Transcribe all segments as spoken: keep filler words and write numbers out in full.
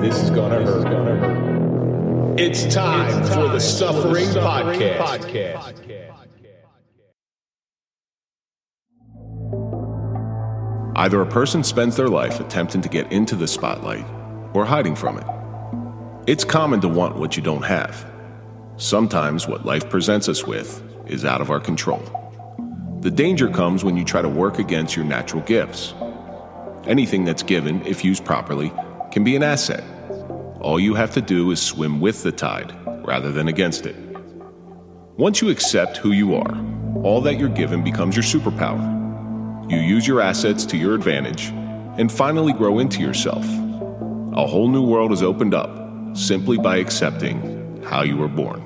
This is gonna hurt. Gonna hurt. It's time, it's time for the Suffering, for the Suffering Podcast. Podcast. Either a person spends their life attempting to get into the spotlight or hiding from it. It's common to want what you don't have. Sometimes what life presents us with is out of our control. The danger comes when you try to work against your natural gifts. Anything that's given, if used properly, can be an asset. All you have to do is swim with the tide rather than against it. Once you accept who you are, all that you're given becomes your superpower. You use your assets to your advantage and finally grow into yourself. A whole new world has opened up simply by accepting how you were born.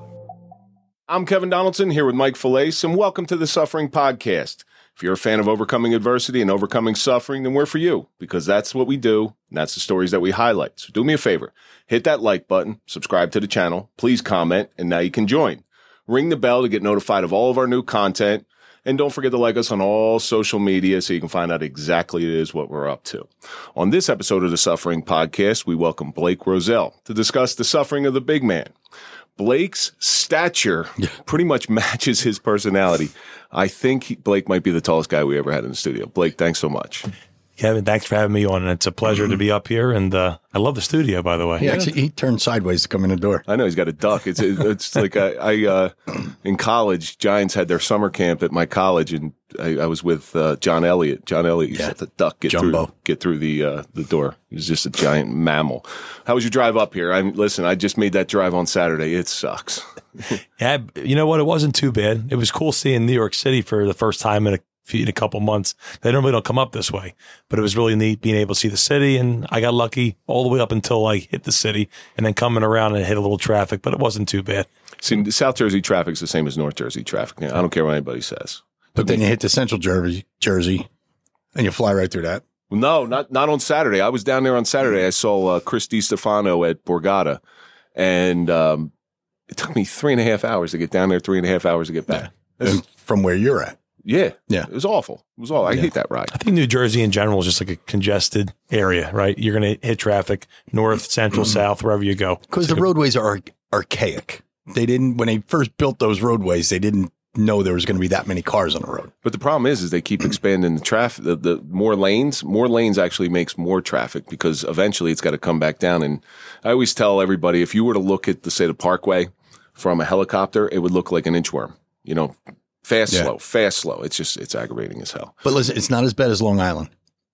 I'm Kevin Donaldson here with Mike Falaise, and welcome to the Suffering Podcast. If you're a fan of overcoming adversity and overcoming suffering, then we're for you, because that's what we do, and that's the stories that we highlight. So do me a favor, hit that like button, subscribe to the channel, please comment, and now you can join. Ring the bell to get notified of all of our new content, and don't forget to like us on all social media so you can find out exactly it is what we're up to. On this episode of the Suffering Podcast, we welcome Blake Roselle to discuss the suffering of the big man. Blake's stature pretty much matches his personality. I think he, Blake might be the tallest guy we ever had in the studio. Blake, thanks so much. Kevin, thanks for having me on. And it's a pleasure mm-hmm. to be up here. And uh, I love the studio, by the way. He actually he turned sideways to come in the door. I know, he's got a duck. It's it's like I, I uh, in college, Giants had their summer camp at my college, and I, I was with uh, John Elliott. John Elliott used yeah. to let the duck get Jumbo. through get through the uh, the door. He was just a giant mammal. How was your drive up here? I listen, I just made that drive on Saturday. It sucks. Yeah, you know what? It wasn't too bad. It was cool seeing New York City for the first time in a in a couple months. They normally don't come up this way, but it was really neat being able to see the city. And I got lucky all the way up until I hit the city, and then coming around and hit a little traffic, but it wasn't too bad. See, South Jersey traffic is the same as North Jersey traffic. I don't care what anybody says. But then you hit the Central Jersey, Jersey, and you fly right through that. No, not not on Saturday. I was down there on Saturday. I saw uh, Chris DiStefano at Borgata, and um, it took me three and a half hours to get down there, three and a half hours to get back. Yeah. From where you're at. Yeah, yeah, it was awful. It was all. I yeah. hate that ride. I think New Jersey in general is just like a congested area, right? You're going to hit traffic north, central, south, wherever you go. Because the roadways are archaic. They didn't when they first built those roadways. They didn't know there was going to be that many cars on the road. But the problem is, is they keep expanding the traffic. The, the more lanes, more lanes actually makes more traffic because eventually it's got to come back down. And I always tell everybody, if you were to look at the say the Parkway from a helicopter, it would look like an inchworm. You know. Fast, yeah. slow, fast, slow. It's just, it's aggravating as hell. But listen, it's not as bad as Long Island.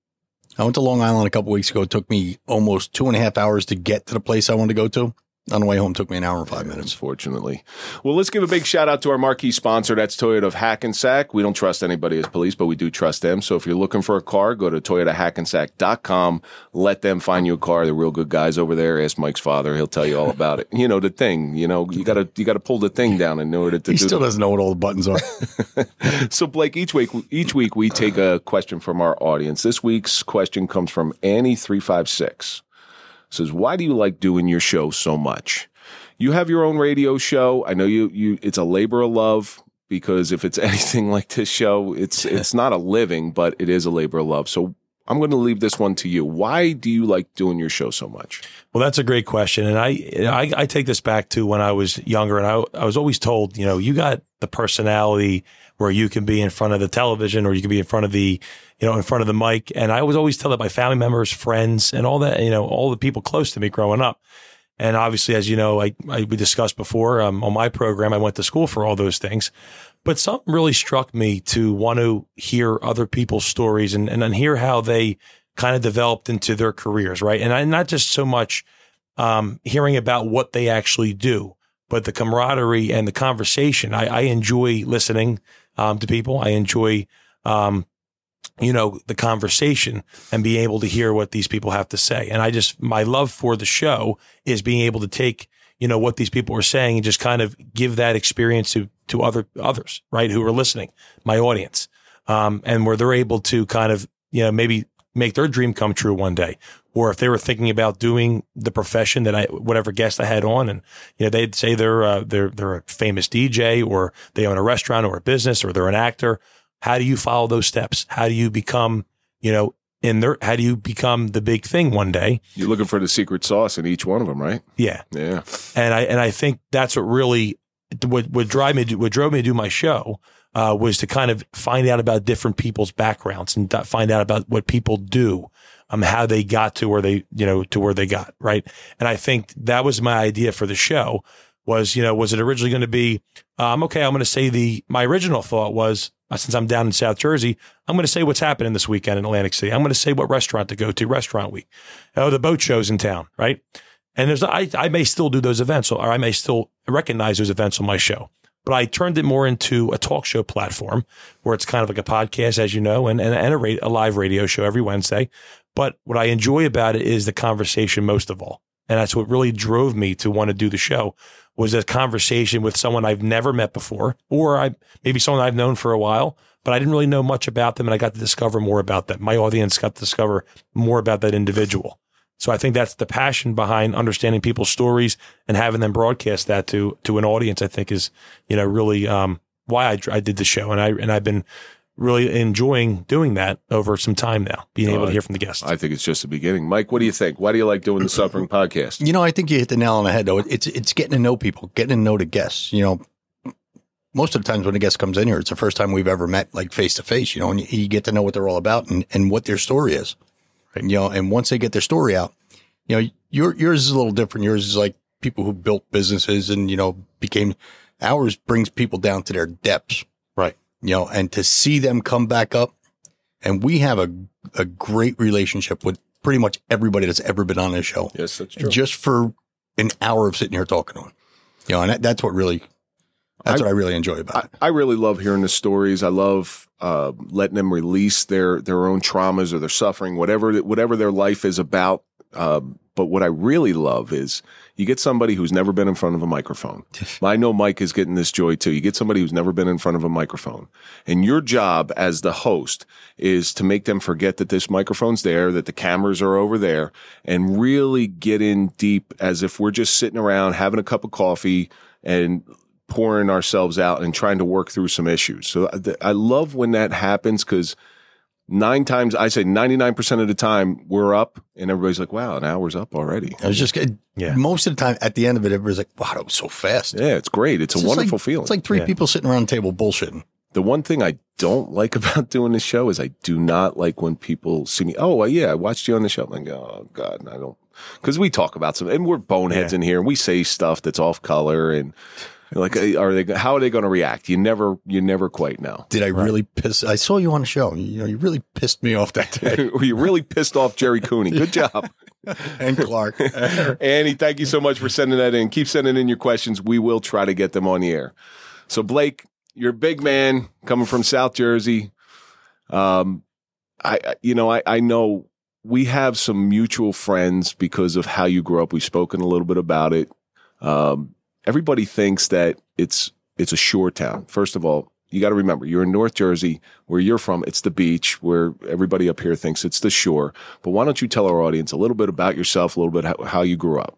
I went to Long Island a couple weeks ago. It took me almost two and a half hours to get to the place I wanted to go to. On the way home, it took me an hour and five minutes. Unfortunately. Well, let's give a big shout out to our marquee sponsor. That's Toyota of Hackensack. We don't trust anybody as police, but we do trust them. So if you're looking for a car, go to toyota hackensack dot com. Let them find you a car. They're real good guys over there. Ask Mike's father. He'll tell you all about it. You know, the thing, you know, you gotta, you gotta pull the thing down in order to he do still the- doesn't know what all the buttons are. So Blake, each week, each week we take a question from our audience. This week's question comes from Annie three five six. Says, why do you like doing your show so much? You have your own radio show. I know you, you, it's a labor of love because if it's anything like this show, it's, it's not a living, but it is a labor of love. So I'm going to leave this one to you. Why do you like doing your show so much? Well, that's a great question. And I, I, I take this back to when I was younger, and I, I was always told, you know, you got the personality where you can be in front of the television or you can be in front of the, you know, in front of the mic. And I was always told that by family members, friends, and all that, you know, all the people close to me growing up. And obviously, as you know, I, I we discussed before um, on my program, I went to school for all those things. But something really struck me to want to hear other people's stories and, and then hear how they kind of developed into their careers, right? And I, not just so much um, hearing about what they actually do, but the camaraderie and the conversation. I, I enjoy listening um, to people. I enjoy um you know, the conversation and being able to hear what these people have to say. And I just, my love for the show is being able to take, you know, what these people are saying and just kind of give that experience to, to other, others, right, who are listening, my audience. Um, and where they're able to kind of, you know, maybe make their dream come true one day. Or if they were thinking about doing the profession that I, whatever guest I had on, and, you know, they'd say they're, uh, they're, they're a famous D J, or they own a restaurant or a business, or they're an actor. How do you follow those steps? How do you become, you know, in there? How do you become the big thing one day? You're looking for the secret sauce in each one of them, right? Yeah. Yeah. And I and I think that's what really what what drive me to, what drove me to do my show uh, was to kind of find out about different people's backgrounds and find out about what people do, um, how they got to where they you know to where they got, right. And I think that was my idea for the show. Was you know was it originally going to be um, okay? I'm going to say the my original thought was uh, since I'm down in South Jersey, I'm going to say what's happening this weekend in Atlantic City. I'm going to say what restaurant to go to, restaurant week. Oh, the boat show's in town, right? And there's I I may still do those events, or I may still recognize those events on my show. But I turned it more into a talk show platform where it's kind of like a podcast, as you know, and and, and a, ra- a live radio show every Wednesday. But what I enjoy about it is the conversation most of all, and that's what really drove me to want to do the show. Was a conversation with someone I've never met before, or I maybe someone I've known for a while, but I didn't really know much about them, and I got to discover more about them. My audience got to discover more about that individual. So I think that's the passion behind understanding people's stories and having them broadcast that to to an audience. I think is you know really um, why I, I did the show, and I and I've been really enjoying doing that over some time now, being able uh, to hear from the guests. I think it's just the beginning. Mike, what do you think? Why do you like doing the Suffering Podcast? You know, I think you hit the nail on the head, though. It's it's getting to know people, getting to know the guests. You know, most of the times when a guest comes in here, it's the first time we've ever met, like face to face. You know, and you, you get to know what they're all about and, and what their story is. Right. You know, and once they get their story out, you know, your yours is a little different. Yours is like people who built businesses and you know became. Ours brings people down to their depths. Right. You know, and to see them come back up, and we have a a great relationship with pretty much everybody that's ever been on this show. Yes, that's true. Just for an hour of sitting here talking to them, you know, and that, that's what really, that's I, what I really enjoy about I, it. I really love hearing the stories. I love uh, letting them release their their own traumas or their suffering, whatever whatever their life is about. Um, but what I really love is you get somebody who's never been in front of a microphone. I know Mike is getting this joy too. You get somebody who's never been in front of a microphone, and your job as the host is to make them forget that this microphone's there, that the cameras are over there, and really get in deep as if we're just sitting around having a cup of coffee and pouring ourselves out and trying to work through some issues. So I love when that happens because Nine times, I say ninety-nine percent of the time, we're up, and everybody's like, wow, an hour's up already. I was just, yeah. Most of the time, at the end of it, everybody's like, wow, that was so fast. Yeah, it's great. It's, it's a wonderful like, feeling. It's like three yeah. people sitting around the table bullshitting. The one thing I don't like about doing this show is I do not like when people see me, oh, yeah, I watched you on the show. I'm like, oh, God, and I don't, because we talk about some, and we're boneheads yeah. in here, and we say stuff that's off color, and like, are they? How are they going to react? You never, you never quite know. Did I right. really piss? I saw you on the show. You know, you really pissed me off that day. You really pissed off Jerry Cooney. Good job. And Clark. Annie, thank you so much for sending that in. Keep sending in your questions. We will try to get them on the air. So, Blake, you're a big man coming from South Jersey. Um, I, you know, I, I know we have some mutual friends because of how you grew up. We've spoken a little bit about it. Um, Everybody thinks that it's it's a shore town. First of all, you got to remember, you're in North Jersey. Where you're from, it's the beach, where everybody up here thinks it's the shore. But why don't you tell our audience a little bit about yourself, a little bit how, how you grew up?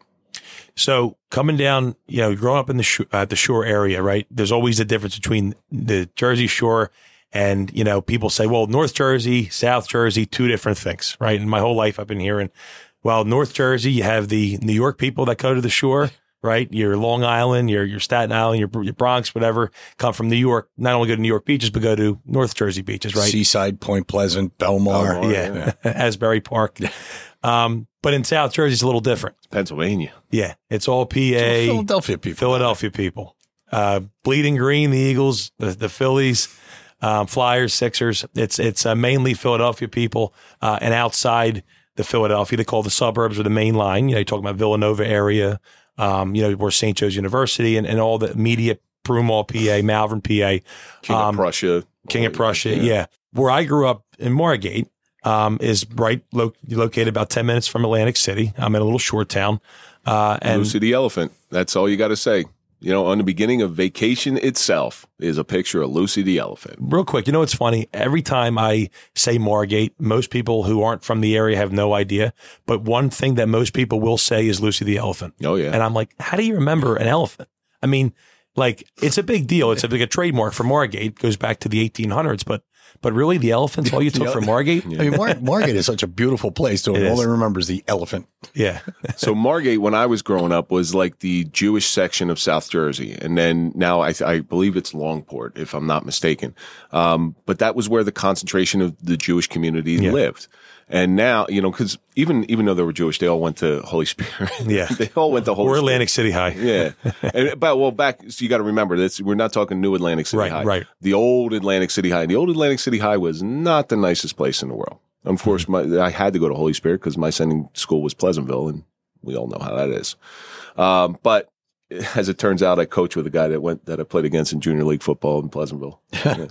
So coming down, you know, growing up in the sh- uh, the shore area, right? There's always a difference between the Jersey Shore and, you know, people say, well, North Jersey, South Jersey, two different things, right? And my whole life I've been hearing, well, North Jersey, you have the New York people that go to the shore. Right, your Long Island, your your Staten Island, your your Bronx, whatever, come from New York. Not only go to New York beaches, but go to North Jersey beaches, right? Seaside, Point Pleasant, Belmar, oh, yeah, yeah. Asbury Park. Um, but in South Jersey, it's a little different. Pennsylvania, yeah, it's all P A, it's all Philadelphia people, Philadelphia people. Uh, Bleeding Green, the Eagles, the, the Phillies, um, Flyers, Sixers. It's it's uh, mainly Philadelphia people, uh, and outside the Philadelphia, they call the suburbs or the main line. You know, you talk about Villanova area. Um, you know, where Saint Joe's University and, and all the immediate Broomall, P A, Malvern, P A. King um, of Prussia. King of Prussia, yeah. yeah. Where I grew up in Margate um, is right lo- located about ten minutes from Atlantic City. I'm in a little short town. Uh, and Lucy the Elephant. That's all you got to say. You know, on the beginning of Vacation itself is a picture of Lucy the Elephant. Real quick, you know what's funny? Every time I say Margate, most people who aren't from the area have no idea. But one thing that most people will say is Lucy the Elephant. Oh, yeah. And I'm like, how do you remember an elephant? I mean, like, it's a big deal. It's a big a trademark for Margate. It goes back to the eighteen hundreds. But but really the elephant's all you took from Margate? I mean, Mar- Margate is such a beautiful place, so all I remember is the elephant. Yeah. So Margate, when I was growing up, was like the Jewish section of South Jersey. And then now I, I believe it's Longport, if I'm not mistaken. Um, but that was where the concentration of the Jewish community yeah. lived. And now, you know, because even even though they were Jewish, they all went to Holy Spirit. Yeah, they all went to Holy or Spirit. Atlantic City High. Yeah, and, but well, back so you got to remember this: we're not talking new Atlantic City right, High. Right, The old Atlantic City High. The old Atlantic City High was not the nicest place in the world. Of course, my, I had to go to Holy Spirit because my sending school was Pleasantville, and we all know how that is. Um, but as it turns out, I coached with a guy that went that I played against in junior league football in Pleasantville. Yeah.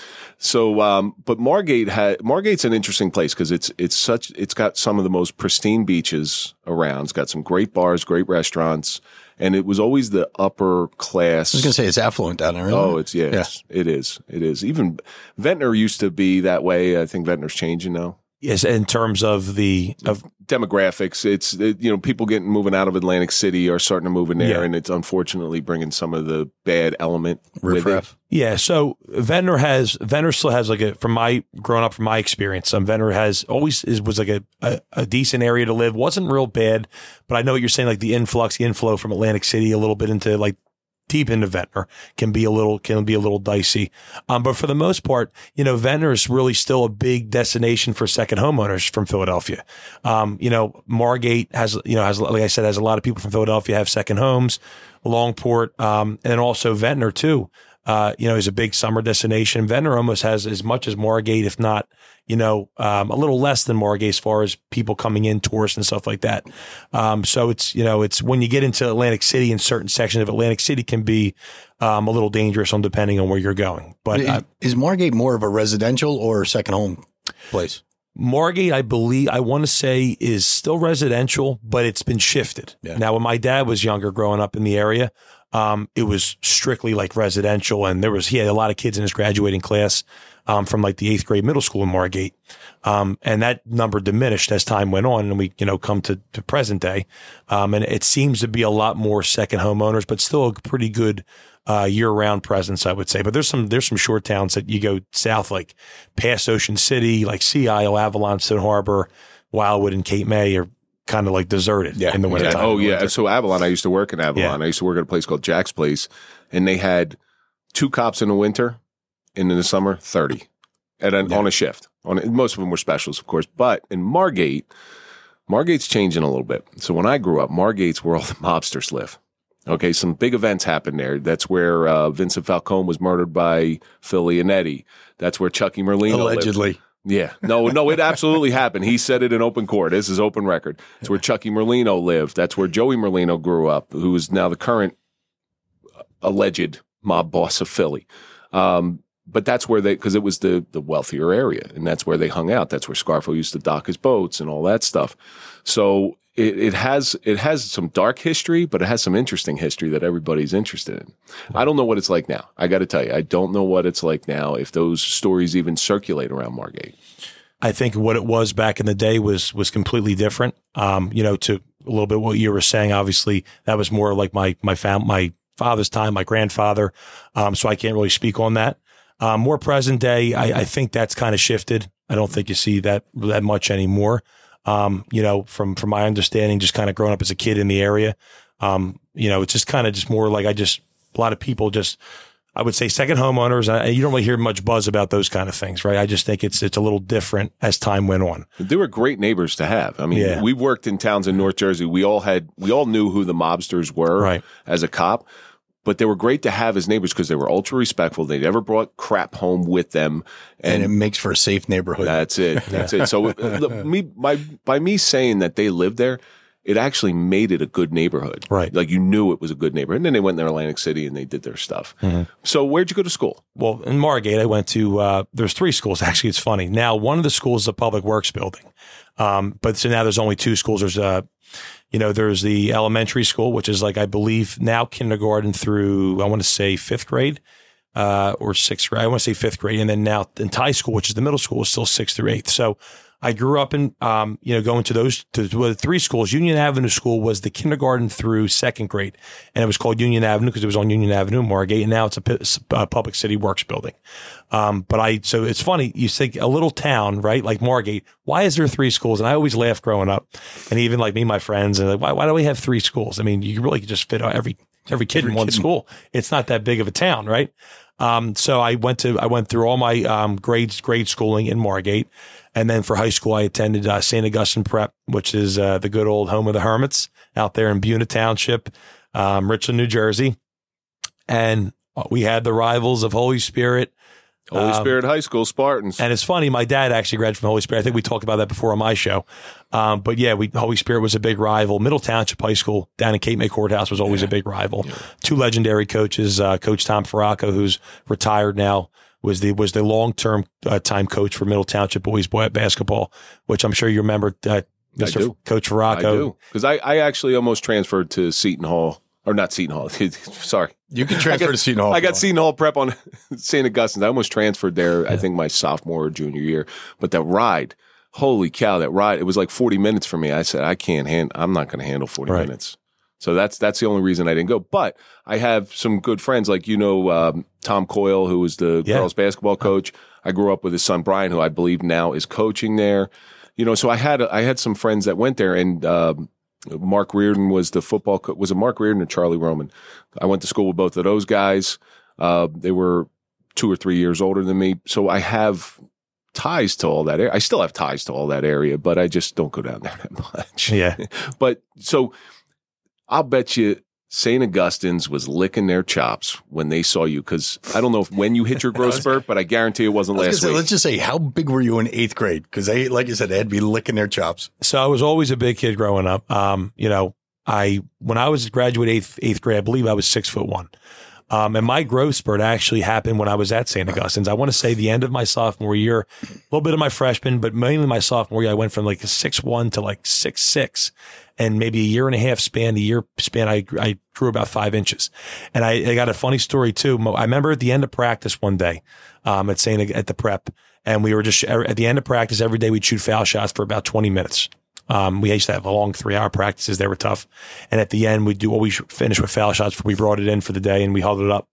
So, um, but Margate had, Margate's an interesting place because it's, it's such, it's got some of the most pristine beaches around. It's got some great bars, great restaurants, and it was always the upper class. I was going to say it's affluent down there. Oh, it's, yeah, yeah. It's, it is. It is. Even Ventnor used to be that way. I think Ventnor's changing now. Yes, in terms of the of demographics, it's it, you know people getting moving out of Atlantic City are starting to move in there, yeah. and it's unfortunately bringing some of the bad element with it. Yeah, so Ventnor has Ventnor still has like a from my growing up from my experience, um, Ventnor has always is, was like a, a a decent area to live. Wasn't real bad, but I know what you're saying, like the influx, the inflow from Atlantic City a little bit into like. Deep into Ventnor can be a little can be a little dicey, um, but for the most part, you know, Ventnor is really still a big destination for second homeowners from Philadelphia. Um, you know, Margate has you know has like I said has a lot of people from Philadelphia have second homes, Longport, um, and also Ventnor too. Uh, you know, is a big summer destination. Ventnor almost has as much as Margate, if not, you know, um, a little less than Margate as far as people coming in, tourists and stuff like that. Um, so it's, you know, it's when you get into Atlantic City and certain sections of Atlantic City can be um, a little dangerous on depending on where you're going. But is, uh, is Margate more of a residential or second home place? Margate, I believe, I want to say is still residential, but it's been shifted. Yeah. Now, when my dad was younger growing up in the area, um, it was strictly like residential. And there was, he had a lot of kids in his graduating class um, from like the eighth grade middle school in Margate. Um, and that number diminished as time went on and we, you know, come to, to present day. Um, and it seems to be a lot more second homeowners, but still a pretty good Uh, year-round presence, I would say. But there's some there's some short towns that you go south, like past Ocean City, like Sea Isle, Avalon, Stone Harbor, Wildwood, and Cape May are kind of like deserted yeah. in the winter yeah. time. Oh, yeah. So Avalon, I used to work in Avalon. Yeah. I used to work at a place called Jack's Place, and they had two cops in the winter, and in the summer, thirty at an, yeah. on a shift. On Most of them were specials, of course. But in Margate, Margate's changing a little bit. So when I grew up, Margate's where all the mobsters live. Okay, some big events happened there. That's where uh, Vincent Falcone was murdered by Phil Leonetti. That's where Chucky Merlino Allegedly. lived. Yeah. No, no, it absolutely happened. He said it in open court. This is open record. It's where Chucky Merlino lived. That's where Joey Merlino grew up, who is now the current alleged mob boss of Philly. Um, but that's where they, because it was the the wealthier area, and that's where they hung out. That's where Scarfo used to dock his boats and all that stuff. So It, it has it has some dark history, but it has some interesting history that everybody's interested in. I don't know what it's like now. I got to tell you, I don't know what it's like now if those stories even circulate around Margate. I think what it was back in the day was was completely different. Um, you know, to a little bit what you were saying. Obviously, that was more like my my fam my father's time, my grandfather. Um, so I can't really speak on that. Um, more present day, I, I think that's kind of shifted. I don't think you see that that much anymore. Um, you know, from, from my understanding, just kind of growing up as a kid in the area, um, you know, it's just kind of just more like I just, a lot of people just, I would say second homeowners, I, you don't really hear much buzz about those kind of things, right? I just think it's, it's a little different as time went on. They were great neighbors to have. I mean, yeah. we worked in towns in North Jersey. We all had, we all knew who the mobsters were right. as a cop. But they were great to have as neighbors because they were ultra respectful. They never brought crap home with them, and, and it makes for a safe neighborhood. That's it. That's it. So, look, me by by me saying that they lived there, it actually made it a good neighborhood. Right, like you knew it was a good neighborhood. And then they went to Atlantic City and they did their stuff. Mm-hmm. So, where'd you go to school? Well, in Margate, I went to. Uh, there's three schools. Actually, it's funny. Now, one of the schools is a public works building, um, but so now there's only two schools. There's a You know, there's the elementary school, which is like, I believe now kindergarten through, I want to say fifth grade, uh, or sixth grade. I want to say fifth grade. And then now in Thai school, which is the middle school, is still sixth through eighth. So I grew up in, um, you know, going to those to, to the three schools. Union Avenue School was the kindergarten through second grade, and it was called Union Avenue because it was on Union Avenue in Margate, and now it's a, a Public City Works building. Um, but I, so it's funny, you think a little town, right, like Margate, why is there three schools? And I always laugh growing up, and even like me, and my friends, and like, why, why do we have three schools? I mean, you really could just fit every every kid every in one kid. school. It's not that big of a town, right? Um, so I went to, I went through all my, um, grades, grade schooling in Margate. And then for high school, I attended, uh, Saint Augustine Prep, which is, uh, the good old home of the Hermits out there in Buena Township, um, Richland, New Jersey. And we had the rivals of Holy Spirit. Holy Um, Spirit High School Spartans. And it's funny, my dad actually graduated from Holy Spirit. I think we talked about that before on my show. Um, but yeah, we Holy Spirit was a big rival. Middle Township High School down in Cape May Courthouse was always yeah. a big rival. Yeah. Two legendary coaches, uh, Coach Tom Farraco, who's retired now, was the was the long-term uh, time coach for Middle Township boys boy basketball, which I'm sure you remember, uh, Mister I do. Coach Farraco. I do. Because I, I actually almost transferred to Seton Hall. Or not Seton Hall. Sorry. You can transfer got, to Seton Hall. I got Seton Hall prep on Saint Augustine's. I almost transferred there, yeah. I think my sophomore or junior year. But that ride, holy cow, that ride, it was like forty minutes for me. I said, I can't handle, I'm not going to handle forty right. minutes. So that's that's the only reason I didn't go. But I have some good friends, like, you know, um, Tom Coyle, who was the yeah. girls basketball coach. I grew up with his son, Brian, who I believe now is coaching there. You know, so I had I had some friends that went there, and um, Mark Reardon was the football coach. Was it Mark Reardon or Charlie Roman? I went to school with both of those guys. Uh, they were two or three years older than me. So I have ties to all that area. I still have ties to all that area, but I just don't go down there that much. Yeah. But so I'll bet you Saint Augustine's was licking their chops when they saw you, because I don't know if when you hit your growth spurt, but I guarantee it wasn't was last say, week. Let's just say, how big were you in eighth grade? Because they, like you said, they had to be licking their chops. So I was always a big kid growing up. Um, you know, I when I was graduate eighth eighth grade, I believe I was six foot one. Um, and my growth spurt actually happened when I was at Saint Augustine's. I want to say the end of my sophomore year, a little bit of my freshman, but mainly my sophomore year. I went from like a six one to like six six, and maybe a year and a half span. The year span, I I grew about five inches. And I, I got a funny story too. I remember at the end of practice one day, um, at Saint at the prep, and we were just at the end of practice every day we'd shoot foul shots for about twenty minutes. Um, we used to have long three hour practices. They were tough. And at the end, we'd do always finish with foul shots. We brought it in for the day and we huddled it up.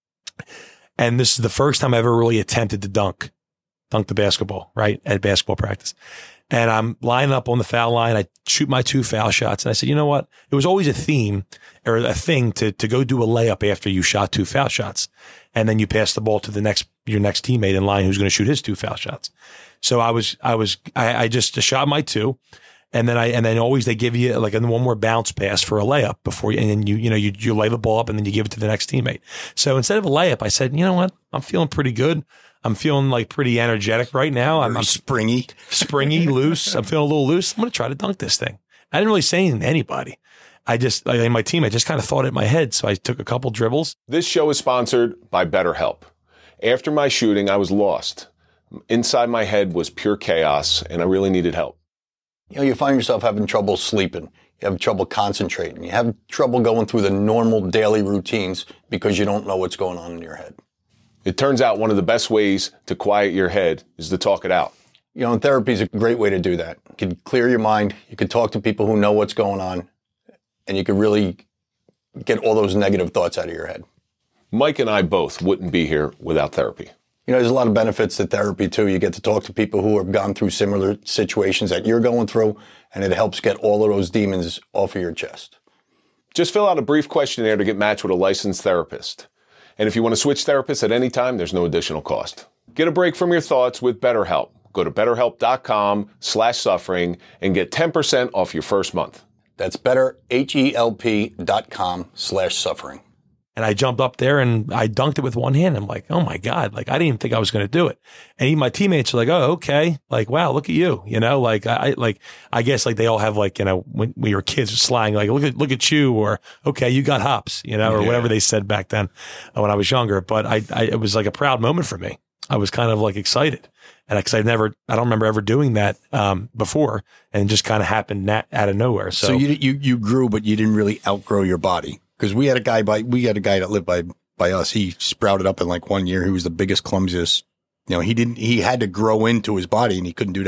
And this is the first time I ever really attempted to dunk, dunk the basketball, right? At basketball practice. And I'm lining up on the foul line. I shoot my two foul shots. And I said, you know what? It was always a theme or a thing to, to go do a layup after you shot two foul shots. And then you pass the ball to the next, your next teammate in line who's going to shoot his two foul shots. So I was, I was, I, I just shot my two. And then I, and then always they give you like one more bounce pass for a layup before you, and then you, you know, you, you lay the ball up and then you give it to the next teammate. So instead of a layup, I said, you know what? I'm feeling pretty good. I'm feeling like pretty energetic right now. I'm, I'm springy, springy, loose. I'm feeling a little loose. I'm going to try to dunk this thing. I didn't really say anything to anybody. I just, like my team, I just kind of thought it in my head. So I took a couple dribbles. This show is sponsored by BetterHelp. After my shooting, I was lost. Inside my head was pure chaos, and I really needed help. You know, you find yourself having trouble sleeping. You have trouble concentrating. You have trouble going through the normal daily routines because you don't know what's going on in your head. It turns out one of the best ways to quiet your head is to talk it out. You know, and therapy is a great way to do that. You can clear your mind. You can talk to people who know what's going on, and you can really get all those negative thoughts out of your head. Mike and I both wouldn't be here without therapy. You know, there's a lot of benefits to therapy, too. You get to talk to people who have gone through similar situations that you're going through, and it helps get all of those demons off of your chest. Just fill out a brief questionnaire to get matched with a licensed therapist. And if you want to switch therapists at any time, there's no additional cost. Get a break from your thoughts with BetterHelp. Go to betterhelp.com slash suffering and get ten percent off your first month. That's better, H-E-L-P dot com slash suffering. And I jumped up there and I dunked it with one hand. I'm like, oh my God, like I didn't even think I was going to do it. And even my teammates are like, oh, okay. Like, wow, look at you. You know, like I, like, I guess like they all have like, you know, when we were kids slang, like, look at, look at you, or, okay, you got hops, you know, or yeah. whatever they said back then when I was younger. But I, I, it was like a proud moment for me. I was kind of like excited. And cause I've never, I don't remember ever doing that, um, before, and it just kind of happened nat- out of nowhere. So, so you, you, you grew, but you didn't really outgrow your body. Because we had a guy by we had a guy that lived by by us. He sprouted up in like one year. He was the biggest, clumsiest. You know, he didn't. He had to grow into his body, and he couldn't do that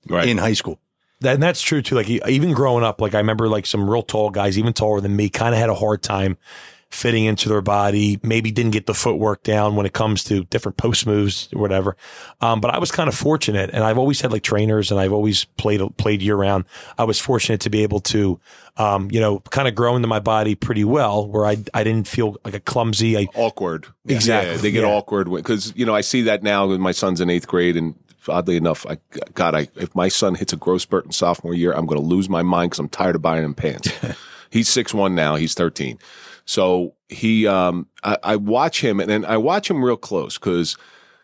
right. in high school. That, and that's true too. Like even growing up, like I remember like some real tall guys, even taller than me, kind of had a hard time fitting into their body, maybe didn't get the footwork down when it comes to different post moves or whatever. Um, but I was kind of fortunate, and I've always had like trainers, and I've always played played year round. I was fortunate to be able to, um, you know, kind of grow into my body pretty well, where I I didn't feel like a clumsy, I, awkward. Exactly. Yeah, they get Yeah. awkward because you know I see that now with my son's in eighth grade, and oddly enough, I God, I if my son hits a growth spurt in sophomore year, I'm going to lose my mind because I'm tired of buying him pants. He's six one now. He's thirteen. So he, um, I, I watch him and, and I watch him real close because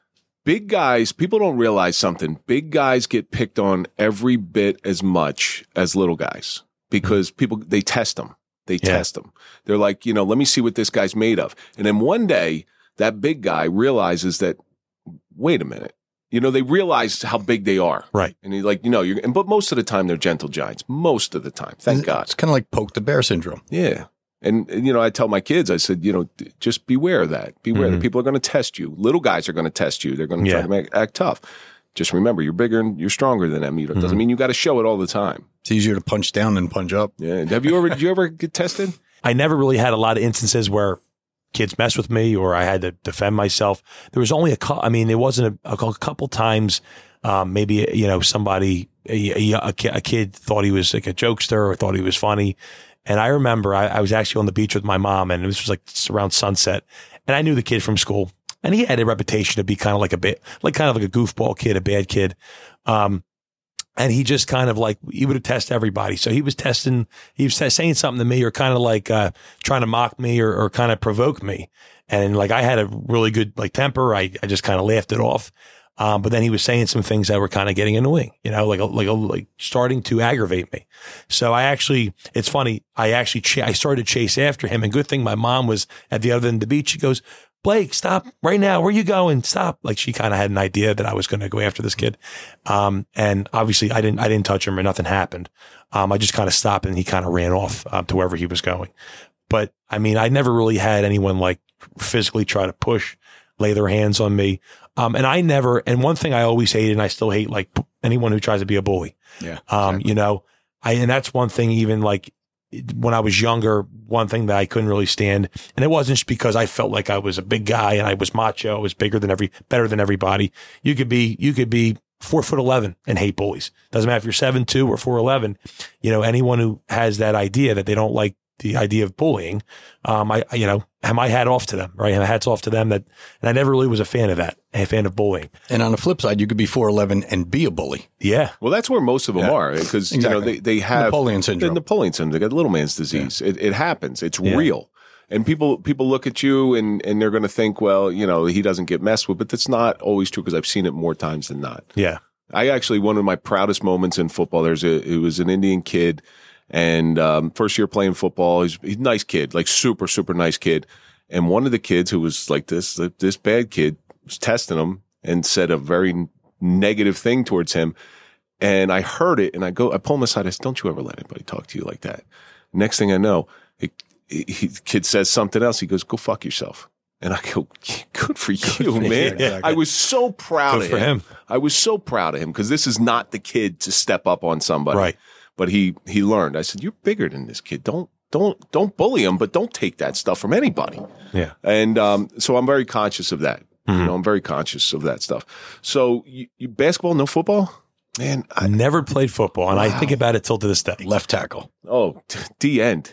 big guys, people don't realize something. Big guys get picked on every bit as much as little guys because people, they test them. They Yeah. test them. They're like, you know, let me see what this guy's made of. And then one day that big guy realizes that, wait a minute. You know, they realize how big they are. right. And he's like, you know, you're, and, but most of the time they're gentle giants. Most of the time. Thank God. It's kind of like poke the bear syndrome. Yeah. And, and, you know, I tell my kids, I said, you know, d- just beware of that. Beware Mhm. that people are going to test you. Little guys are going to test you. They're going to try Yeah. to make, act tough. Just remember, you're bigger and you're stronger than them. You know, it doesn't Mhm. mean you got to show it all the time. It's easier to punch down than punch up. Yeah. Have you ever, did you ever get tested? I never really had a lot of instances where kids mess with me or I had to defend myself. There was only a couple, I mean, it wasn't a, a couple times, um, maybe, you know, somebody, a, a, a ki- a kid thought he was like a jokester or thought he was funny. And I remember I, I was actually on the beach with my mom, and this was like around sunset, and I knew the kid from school, and he had a reputation to be kind of like a bit, like kind of like a goofball kid, a bad kid. Um, And he just kind of like, he would test everybody. So he was testing, he was saying something to me or kind of like uh, trying to mock me or, or kind of provoke me. And like I had a really good like temper. I, I just kind of laughed it off. Um, but then he was saying some things that were kind of getting annoying, you know, like, like, like starting to aggravate me. So I actually, it's funny. I actually, ch- I started to chase after him, and good thing my mom was at the other end of the beach. She goes, Blake, stop right now. Where are you going? Stop. Like she kind of had an idea that I was going to go after this kid. Um, and obviously I didn't, I didn't touch him or nothing happened. Um, I just kind of stopped and he kind of ran off um, to wherever he was going. But I mean, I never really had anyone like physically try to push, lay their hands on me. Um, and I never, and one thing I always hated, and I still hate, like anyone who tries to be a bully. Yeah. Um, exactly. you know, I, and that's one thing, even like when I was younger, one thing that I couldn't really stand, and it wasn't just because I felt like I was a big guy and I was macho, I was bigger than every, better than everybody. You could be, you could be four foot eleven and hate bullies. Doesn't matter if you're seven two or four eleven. You know, anyone who has that idea that they don't like the idea of bullying, um, I, you know, my hat off to them, right? My hat's off to them. That, and I never really was a fan of that, a fan of bullying. And on the flip side, you could be four eleven and be a bully. Yeah. Well, that's where most of them Yeah. are because, Exactly. you know, they, they have Napoleon the syndrome. Napoleon syndrome. They got little man's disease. It, it happens. It's Yeah. real. And people, people look at you and, and they're going to think, well, you know, he doesn't get messed with, but that's not always true because I've seen it more times than not. Yeah. I actually, one of my proudest moments in football, there's a, it was an Indian kid and, um, first year playing football. He's, he's a nice kid, like super, super nice kid. And one of the kids who was like this, this bad kid was testing him and said a very negative thing towards him. And I heard it and I go, I pull him aside. I said, don't you ever let anybody talk to you like that. Next thing I know, he, he, the kid says something else. He goes, go fuck yourself. And I go, good for you, for man. you. Exactly. I was so proud Good of for him. him. I was so proud of him because this is not the kid to step up on somebody. Right. But he, he learned. I said, you're bigger than this kid. Don't, don't, don't bully him, but don't take that stuff from anybody. Yeah. And um, so I'm very conscious of that. Mm-hmm. You know, I'm very conscious of that stuff. So you, you basketball, no football? Man, I I, ned played football, and I Wow. think about it till to this day. Left tackle. oh, D end.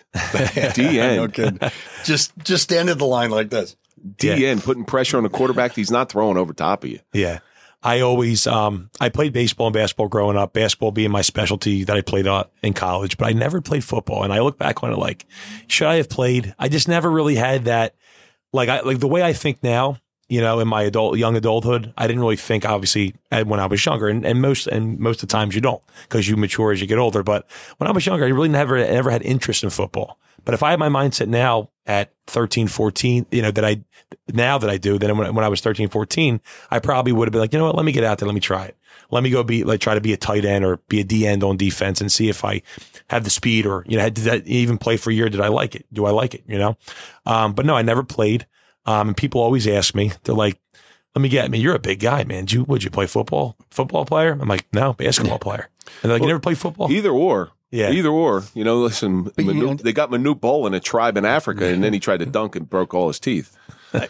D end. No kidding. just just stand at the line like this. D end, putting pressure on the quarterback. He's not throwing over top of you. Yeah. I always, um, I played baseball and basketball growing up, basketball being my specialty that I played uh, in college, but I never played football. And I look back on it like, should I have played? I just never really had that, like, I, like the way I think now, you know, in my adult, young adulthood, I didn't really think obviously when I was younger, and, and most, and most of the times you don't because you mature as you get older. But when I was younger, I really never, never had interest in football. But if I had my mindset now at thirteen, fourteen, you know, that I, now that I do, then when, when I was thirteen, fourteen, I probably would have been like, you know what, let me get out there. Let me try it. Let me go be like, try to be a tight end or be a D end on defense and see if I have the speed or, you know, did that even play for a year? Did I like it? Do I like it? You know? Um, but no, I never played. Um, and people always ask me, they're like, let me get, I mean, you're a big guy, man. Did you, would you play football? Football player? I'm like, no, basketball player. And they're like, Well, you never play football? Either or. Yeah. Either or. You know, listen, you Manu- know- they got Manute Bol in a tribe in Africa, and then he tried to dunk and broke all his teeth.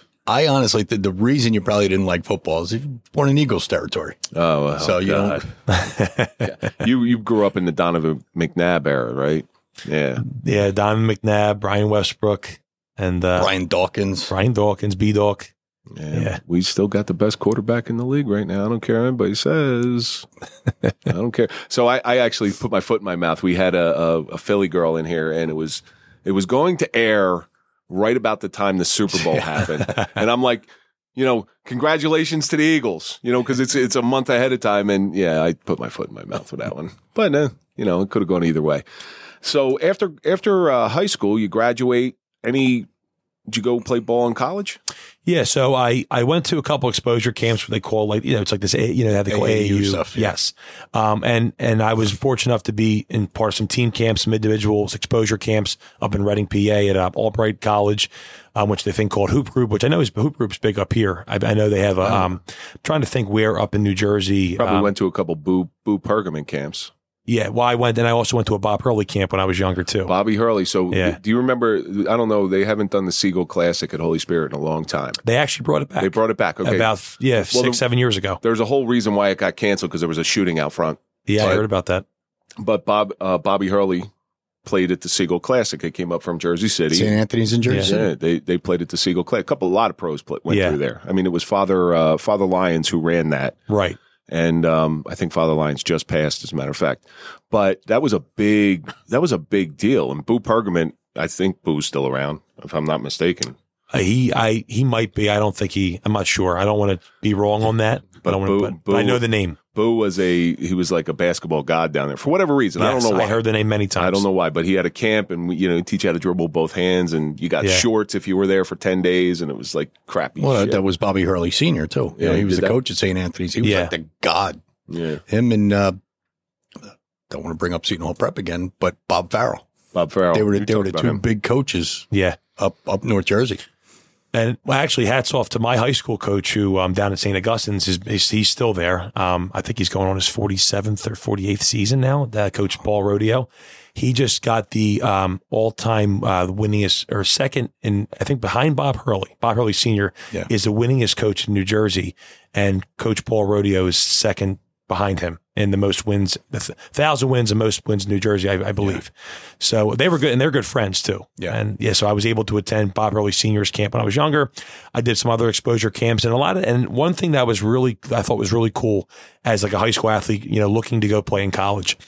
I honestly think the reason you probably didn't like football is you're born in Eagles territory. Oh, well, So, you know- God. Yeah. You you grew up in the Donovan McNabb era, right? Yeah. Yeah, Donovan McNabb, Brian Westbrook, and uh, Brian Dawkins. Brian Dawkins, B-Dawk. Yeah. Yeah. We still got the best quarterback in the league right now. I don't care what anybody says. I don't care. So I, I actually put my foot in my mouth. We had a, a, a Philly girl in here, and it was it was going to air right about the time the Super Bowl happened. And I'm like, you know, congratulations to the Eagles, you know, because it's it's a month ahead of time. And yeah, I put my foot in my mouth with that one. But, uh, you know, it could have gone either way. So after after uh, high school, you graduate. Any, did you go play ball in college? Yeah, so I, I went to a couple exposure camps where they call like, you know, it's like this, you know, how they call A A U, A A U stuff, yeah. Yes. Um, and, and I was fortunate enough to be in part of some team camps, some individuals, exposure camps up in Reading, P A at uh, Albright College, um, which they think called Hoop Group, which I know is Hoop Group's big up here. I, I know they have a, um, I'm trying to think where up in New Jersey. Probably um, went to a couple Boo Boo Pergamon camps. Yeah, well, I went, and I also went to a Bob Hurley camp when I was younger too. Bobby Hurley. So Yeah. do you remember, I don't know, they haven't done the Seagull Classic at Holy Spirit in a long time. They actually brought it back. They brought it back. Okay. About, yeah, Well, six, the- seven years ago. There's a whole reason why it got canceled because there was a shooting out front. Yeah, I But- heard about that. But Bob uh, Bobby Hurley played at the Seagull Classic. They came up from Jersey City. Saint Anthony's in Jersey. Yeah, they they played at the Seagull Classic. A couple, a lot of pros play, went Yeah. through there. I mean, it was Father uh, Father Lyons who ran that. Right. And um, I think Father Lyons just passed, as a matter of fact. But that was a big that was a big deal. And Boo Pergamon, I think Boo's still around, if I'm not mistaken. Uh, he, I, he might be. I don't think he. I'm not sure. I don't want to be wrong on that, but, But I, wanna, Boo- but, but I Boo- know the name. Boo was a he was like a basketball god down there for whatever reason. I Yes, don't know why. I heard the name many times. I don't know why, but he had a camp, and we, you know, teach you how to dribble both hands, and you got Yeah. shorts if you were there for ten days, and it was like crappy. Well, shit. that was Bobby Hurley Senior too. Yeah, You know, he he was did the that. coach at Saint Anthony's. He was Yeah. like the god. yeah, Him and uh, don't want to bring up Seton Hall Prep again, but Bob Farrell. Bob Farrell. They were We the, they were talked the about two him. big coaches Yeah. up up North Jersey. And well, actually, hats off to my high school coach who um, down at Saint Augustine's. Is, is he's still there. Um, I think he's going on his forty-seventh or forty-eighth season now. That Coach Paul Rodeo. He just got the um, all-time uh, winningest or second in, I think, behind Bob Hurley. Bob Hurley Senior Yeah. is the winningest coach in New Jersey, and Coach Paul Rodeo is second behind him in the most wins, the th- thousand wins and most wins in New Jersey, I, I believe. So they were good, and they're good friends too. Yeah. And yeah, so I was able to attend Bob Hurley Senior's camp when I was younger. I did some other exposure camps, and a lot of, and one thing that was really, I thought was really cool as like a high school athlete, you know, looking to go play in college.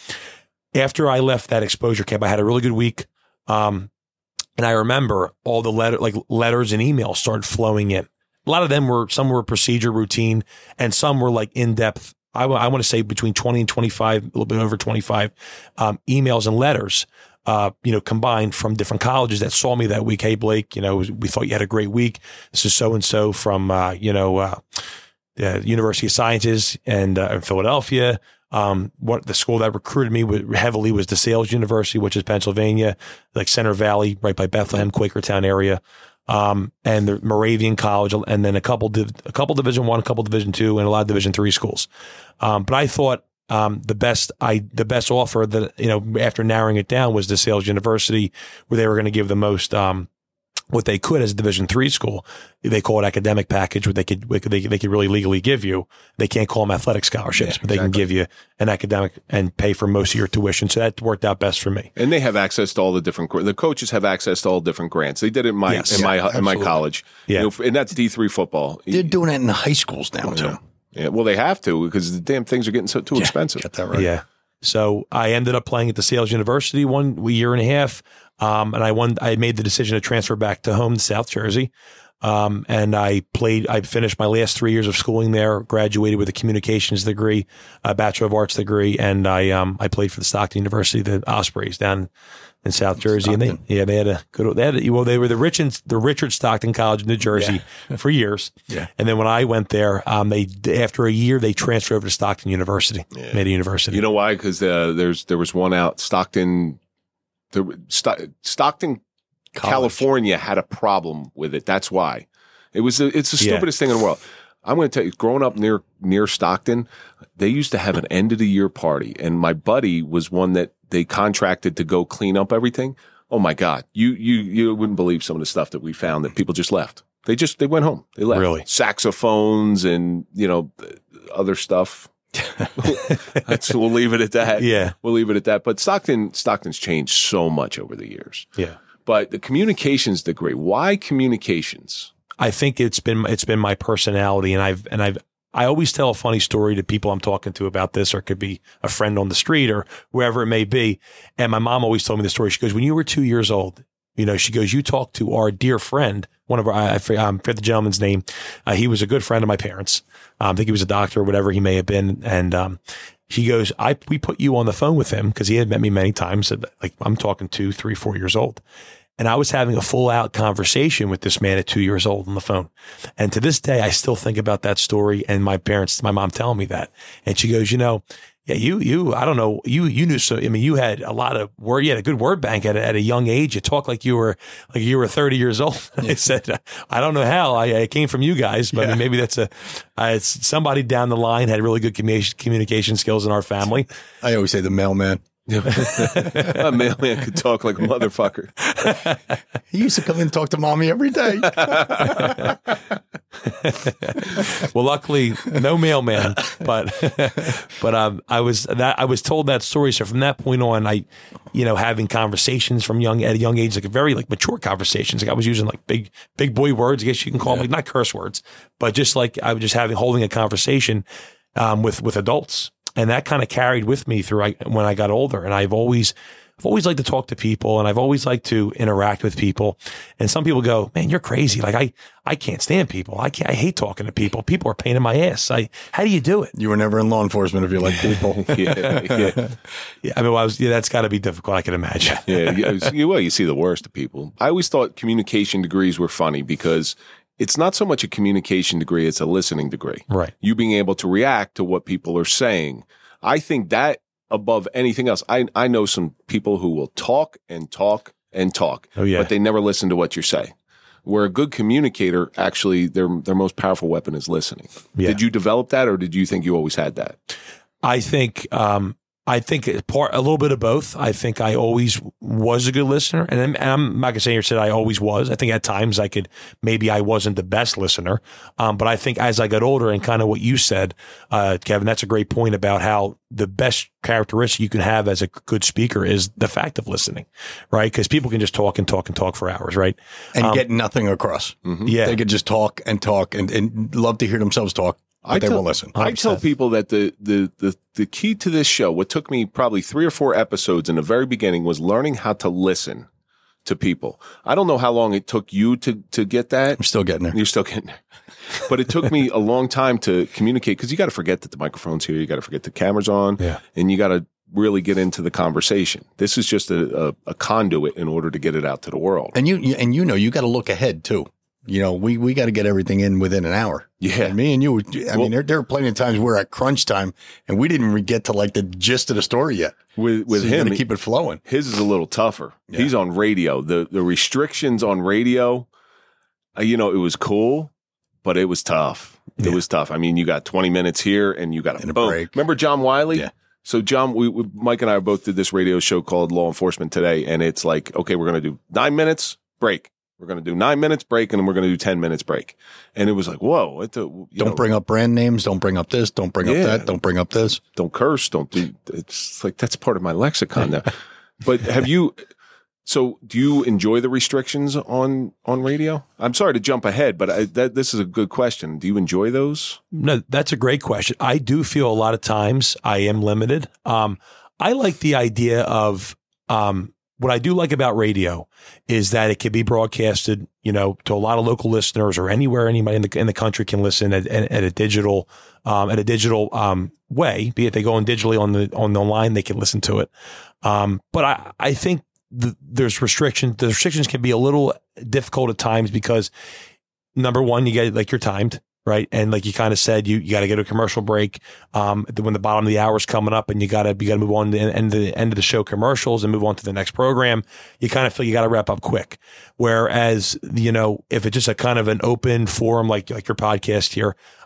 After I left that exposure camp, I had a really good week. Um, and I remember all the letter, like letters and emails started flowing in. A lot of them were, some were procedure routine, and some were like in-depth. I, w- I want to say between twenty and twenty-five, a little bit over twenty-five, um, emails and letters, uh, you know, combined from different colleges that saw me that week. Hey, Blake, you know, we thought you had a great week. This is so-and-so from, uh, you know, uh, the University of Sciences and uh, in Philadelphia. Um, what the school that recruited me with heavily was DeSales University, which is Pennsylvania, like Center Valley, right by Bethlehem, Quakertown area. Um, and the Moravian College, and then a couple, div- a couple Division One, a couple Division Two, and a lot of Division Three schools. Um, but I thought um, the best, I the best offer that you know after narrowing it down was DeSales University, where they were going to give the most, um, what they could as a Division Three school. They call it academic package, where they could they could, they could really legally give you. They can't call them athletic scholarships, Yeah, but they can exactly. give you an academic and pay for most of your tuition. So that worked out best for me. And they have access to all the different. gr- The coaches have access to all different grants. They did it in my Yes. in my Yeah, in my absolutely. college. Yeah. You know, and that's D three football. They're doing that in the high schools now too. Yeah. Yeah, well, they have to because the damn things are getting so too expensive. Get that right. Yeah. So I ended up playing at DeSales University one year and a half. Um, and I won, I made the decision to transfer back to home to South Jersey. Um, and I played, I finished my last three years of schooling there, graduated with a communications degree, a Bachelor of Arts degree. And I, um, I played for the Stockton University, the Ospreys down in South Jersey. And Stockton. they, yeah, they had a good, they had, a, well, they were the Richard, the Richard Stockton College in New Jersey for years. Yeah. And then when I went there, um, they, after a year, they transferred over to Stockton University, Yeah. made a university. You know why? Because uh, there's there was one out Stockton. The Sto- Stockton, College. California had a problem with it. That's why. It was. The, it's the Yeah. stupidest thing in the world. I'm going to tell you, growing up near near Stockton, they used to have an end of the year party, and my buddy was one that they contracted to go clean up everything. Oh my God, you you you wouldn't believe some of the stuff that we found that people just left. They just they went home. They left. Really? Saxophones and you know other stuff. That's, we'll leave it at that. Yeah, we'll leave it at that. But Stockton Stockton's changed so much over the years. Yeah, but the communications degree. Why communications? I think it's been it's been my personality, and I've and I've I always tell a funny story to people I'm talking to about this, or it could be a friend on the street or wherever it may be. And my mom always told me the story. She goes, when you were two years old, you know, she goes, you talked to our dear friend, one of our, I forget, um, forget the gentleman's name. Uh, he was a good friend of my parents. Um, I think he was a doctor or whatever he may have been. And um, she goes, I we put you on the phone with him because he had met me many times. Like I'm talking two, three, four years old. And I was having a full out conversation with this man at two years old on the phone. And to this day, I still think about that story and my parents, my mom telling me that. And she goes, you know, yeah, you, you, I don't know, you, you knew so, I mean, you had a lot of word, you had a good word bank at a, at a young age. You talk like you were, like you were thirty years old. Yeah. I said, I don't know how I, I came from you guys, but yeah. I mean, maybe that's a, uh, it's somebody down the line had really good communication, communication skills in our family. I always say the mailman. A mailman could talk like a motherfucker. He used to come in and talk to mommy every day. Well, luckily, no mailman, but but um, I was that I was told that story. So from that point on, I, you know, having conversations from young at a young age, like a very like mature conversations. Like I was using like big big boy words. I guess you can call yeah. them like not curse words, but just like I was just having holding a conversation um, with with adults. And that kind of carried with me through I, when I got older. And I've always, I've always liked to talk to people, and I've always liked to interact with people. And some people go, "Man, you're crazy! Like I, I can't stand people. I can't. I hate talking to people. People are a pain in my ass. I, how do you do it?" You were never in law enforcement if you like people. yeah, yeah. yeah. I mean, well, I was. Yeah, that's got to be difficult. I can imagine. yeah, you, well, you see the worst of people. I always thought communication degrees were funny because it's not so much a communication degree; it's a listening degree. Right. You being able to react to what people are saying. I think that above anything else, I I know some people who will talk and talk and talk, oh, yeah. but they never listen to what you say. Where a good communicator, actually, their their most powerful weapon is listening. Yeah. Did you develop that, or did you think you always had that? I think um, I think part a little bit of both. I think I always was a good listener, and I'm, and I'm not gonna say you said I always was. I think at times I could maybe I wasn't the best listener, um, but I think as I got older and kind of what you said, uh, Kevin, that's a great point about how the best characteristic you can have as a good speaker is the fact of listening, right? Because people can just talk and talk and talk for hours, right? And um, get nothing across. Mm-hmm. Yeah, they could just talk and talk and, and love to hear themselves talk. But I they tell, won't listen. I tell people that the, the, the, the key to this show, what took me probably three or four episodes in the very beginning was learning how to listen to people. I don't know how long it took you to, to get that. I'm still getting there. You're still getting there. But it took me a long time to communicate because you got to forget that the microphone's here. You got to forget the camera's on. Yeah. And you got to really get into the conversation. This is just a, a, a conduit in order to get it out to the world. And you, and you know, you got to look ahead too. You know, we, we got to get everything in within an hour. Yeah. And me and you, I well, mean, there, there are plenty of times we're at crunch time and we didn't even get to like the gist of the story yet. With, with so him, to keep it flowing. His is a little tougher. Yeah. He's on radio. The, the restrictions on radio, uh, you know, it was cool, but it was tough. Yeah. It was tough. I mean, you got twenty minutes here and you got a, and a boom. break. Remember John Wiley? Yeah. So John, we, we, Mike and I both did this radio show called Law Enforcement Today. And it's like, okay, we're going to do nine minutes break. We're going to do nine minutes break, and then we're going to do ten minutes break. And it was like, whoa. It, uh, don't know, bring up brand names. Don't bring up this. Don't bring yeah, up that. Don't bring up this. Don't curse. Don't do. It's like that's part of my lexicon now. But have you? So, do you enjoy the restrictions on on radio? I'm sorry to jump ahead, but I, that this is a good question. Do you enjoy those? No, that's a great question. I do feel a lot of times I am limited. Um, I like the idea of. Um, What I do like about radio is that it can be broadcasted, you know, to a lot of local listeners or anywhere anybody in the in the country can listen at, at, at a digital, um, at a digital um, way. Be it they go in digitally on the on the online, they can listen to it. Um, but I I think the, there's restrictions. The restrictions can be a little difficult at times because number one, you get like you're timed. Right. And like you kind of said, you, you got to get a commercial break um, when the bottom of the hour is coming up and you got to you got to move on to the end, the end of the show commercials and move on to the next program. You kind of feel you got to wrap up quick. Whereas, you know, if it's just a kind of an open forum like like your podcast here,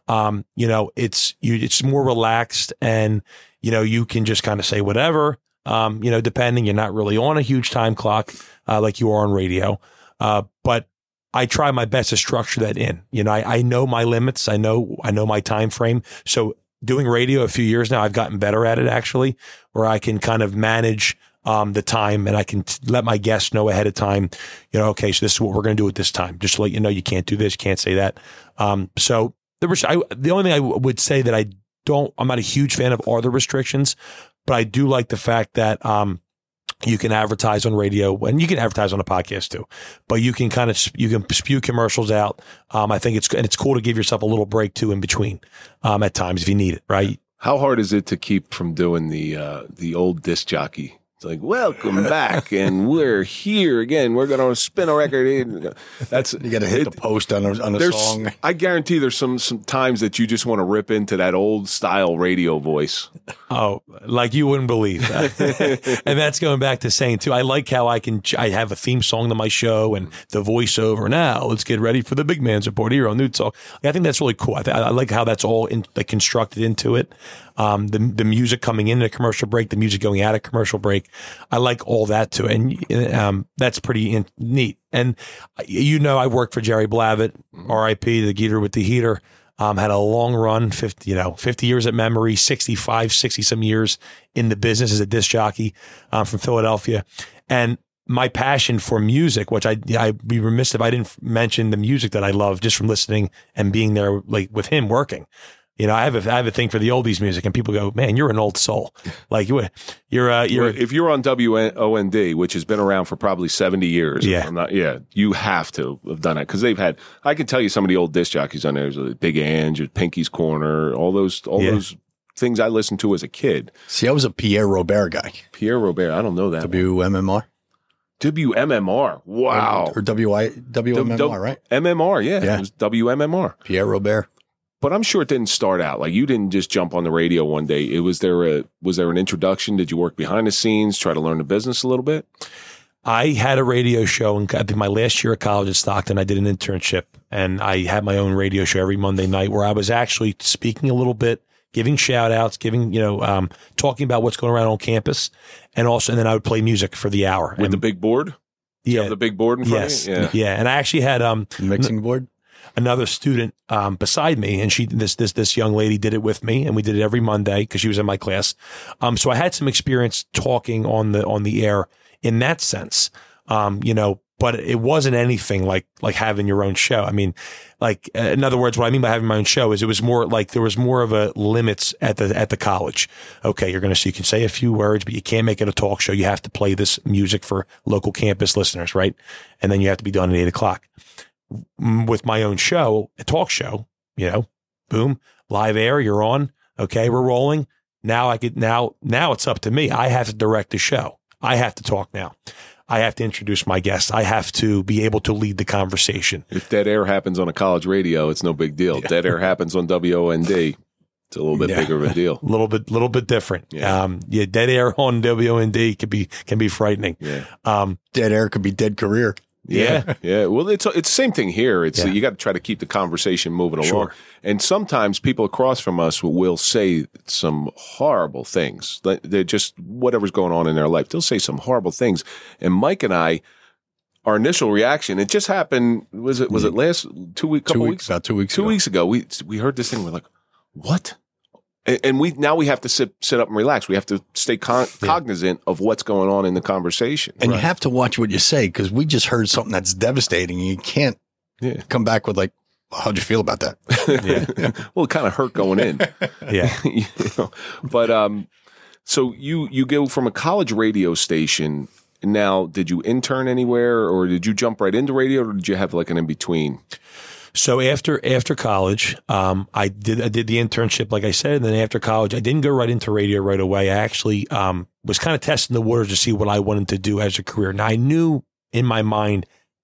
Um, you know, it's you, it's more relaxed, and you know, you can just kind of say whatever. Um, you know, depending, you're not really on a huge time clock uh, like you are on radio, uh, but I try my best to structure that in. You know, I, I know my limits. I know I know my time frame. So doing radio a few years now, I've gotten better at it actually, where I can kind of manage um, the time, and I can t- let my guests know ahead of time. You know, okay, so this is what we're going to do at this time. Just to let you know, you can't do this, you can't say that. Um, so the I, the only thing I w- would say that I don't, I'm not a huge fan of are the restrictions. But I do like the fact that um, you can advertise on radio, and you can advertise on a podcast too. But you can kind of you can spew commercials out. Um, I think it's and it's cool to give yourself a little break too in between um, at times if you need it. Right? How hard is it to keep from doing the uh, the old disc jockey? It's like, welcome back, and we're here again. We're going to spin a record. That's you got to hit it, the post on a, on a song. I guarantee there's some some times that you just want to rip into that old style radio voice. Oh, like you wouldn't believe that. And that's going back to saying too, I like how I can, I have a theme song to my show and the voiceover. Now let's get ready for the big man's report here on New Talk. I think that's really cool. I, th- I like how that's all in, like constructed into it. Um, the, the music coming in a commercial break, the music going out of commercial break. I like all that too. And, um, that's pretty in, neat. And you know, I worked for Jerry Blavitt, R I P, the Geeter with the Heater. Um, had a long run, fifty, you know, fifty years at memory, sixty-five, sixty some years in the business as a disc jockey, um, from Philadelphia. And my passion for music, which I, I'd be remiss if I didn't mention the music that I love just from listening and being there, like with him working. You know, I have a, I have a thing for the oldies music, and people go, man, you're an old soul. Like you, you're, uh, you're, if you're on W O N D, which has been around for probably seventy years. Yeah. I'm not, yeah. You have to have done it. Cause they've had, I can tell you some of the old disc jockeys on there. There's like Big Ange, Pinky's Corner, all those, all Yeah. those things I listened to as a kid. See, I was a Pierre Robert guy. Pierre Robert. I don't know that. W M M R? W M M R. Wow. Or, or W I W M M R, right? M M R. Yeah. Yeah. It was W M M R. Pierre Robert. But I'm sure it didn't start out like you didn't just jump on the radio one day. It was there a was there an introduction? Did you work behind the scenes, try to learn the business a little bit? I had a radio show in, I think my last year of college at Stockton. I did an internship, and I had my own radio show every Monday night where I was actually speaking a little bit, giving shout outs, giving, you know, um, talking about what's going around on campus. And also, and then I would play music for the hour. With and, the big board? Do you yeah. have the big board in front Yes. of you? Yeah. Yeah. And I actually had, um, Mixing board? another student um, beside me, and she this this this young lady did it with me, and we did it every Monday because she was in my class. Um, so I had some experience talking on the on the air in that sense, um, you know. But it wasn't anything like like having your own show. I mean, like uh, in other words, what I mean by having my own show is it was more like there was more of a limits at the at the college. Okay, you're gonna so you can say a few words, but you can't make it a talk show. You have to play this music for local campus listeners, right? And then you have to be done at eight o'clock. With my own show, a talk show, you know, boom, live air, you're on. Okay, we're rolling. Now I could now now it's up to me. I have to direct the show. I have to talk now. I have to introduce my guests. I have to be able to lead the conversation. If dead air happens on a college radio, it's no big deal. Yeah. Dead air happens on W O N D. It's a little bit yeah. bigger of a deal. A little bit, little bit different. Yeah. Um, yeah, dead air on W O N D can be can be frightening. Yeah. Um, dead air could be dead career. Yeah, yeah. yeah. Well, it's it's the same thing here. It's yeah. you got to try to keep the conversation moving along. Sure. And sometimes people across from us will say some horrible things. They're just whatever's going on in their life. They'll say some horrible things. And Mike and I, our initial reaction, it just happened. Was it was it last two week, couple two weeks, weeks, about two weeks, two ago. weeks ago? We we heard this thing. We're like, what? And we now we have to sit sit up and relax. We have to stay con- yeah. cognizant of what's going on in the conversation. And right. you have to watch what you say because we just heard something that's devastating. And you can't yeah. come back with like, well, how'd you feel about that? yeah. Well, it kind of hurt going in. yeah. you know? But um, so you you go from a college radio station. Now, did you intern anywhere, or did you jump right into radio, or did you have like an in between? So after after college, um, I did I did the internship, like I said, and then after college, I didn't go right into radio right away. I actually um, was kind of testing the waters to see what I wanted to do as a career. Now I knew in my mind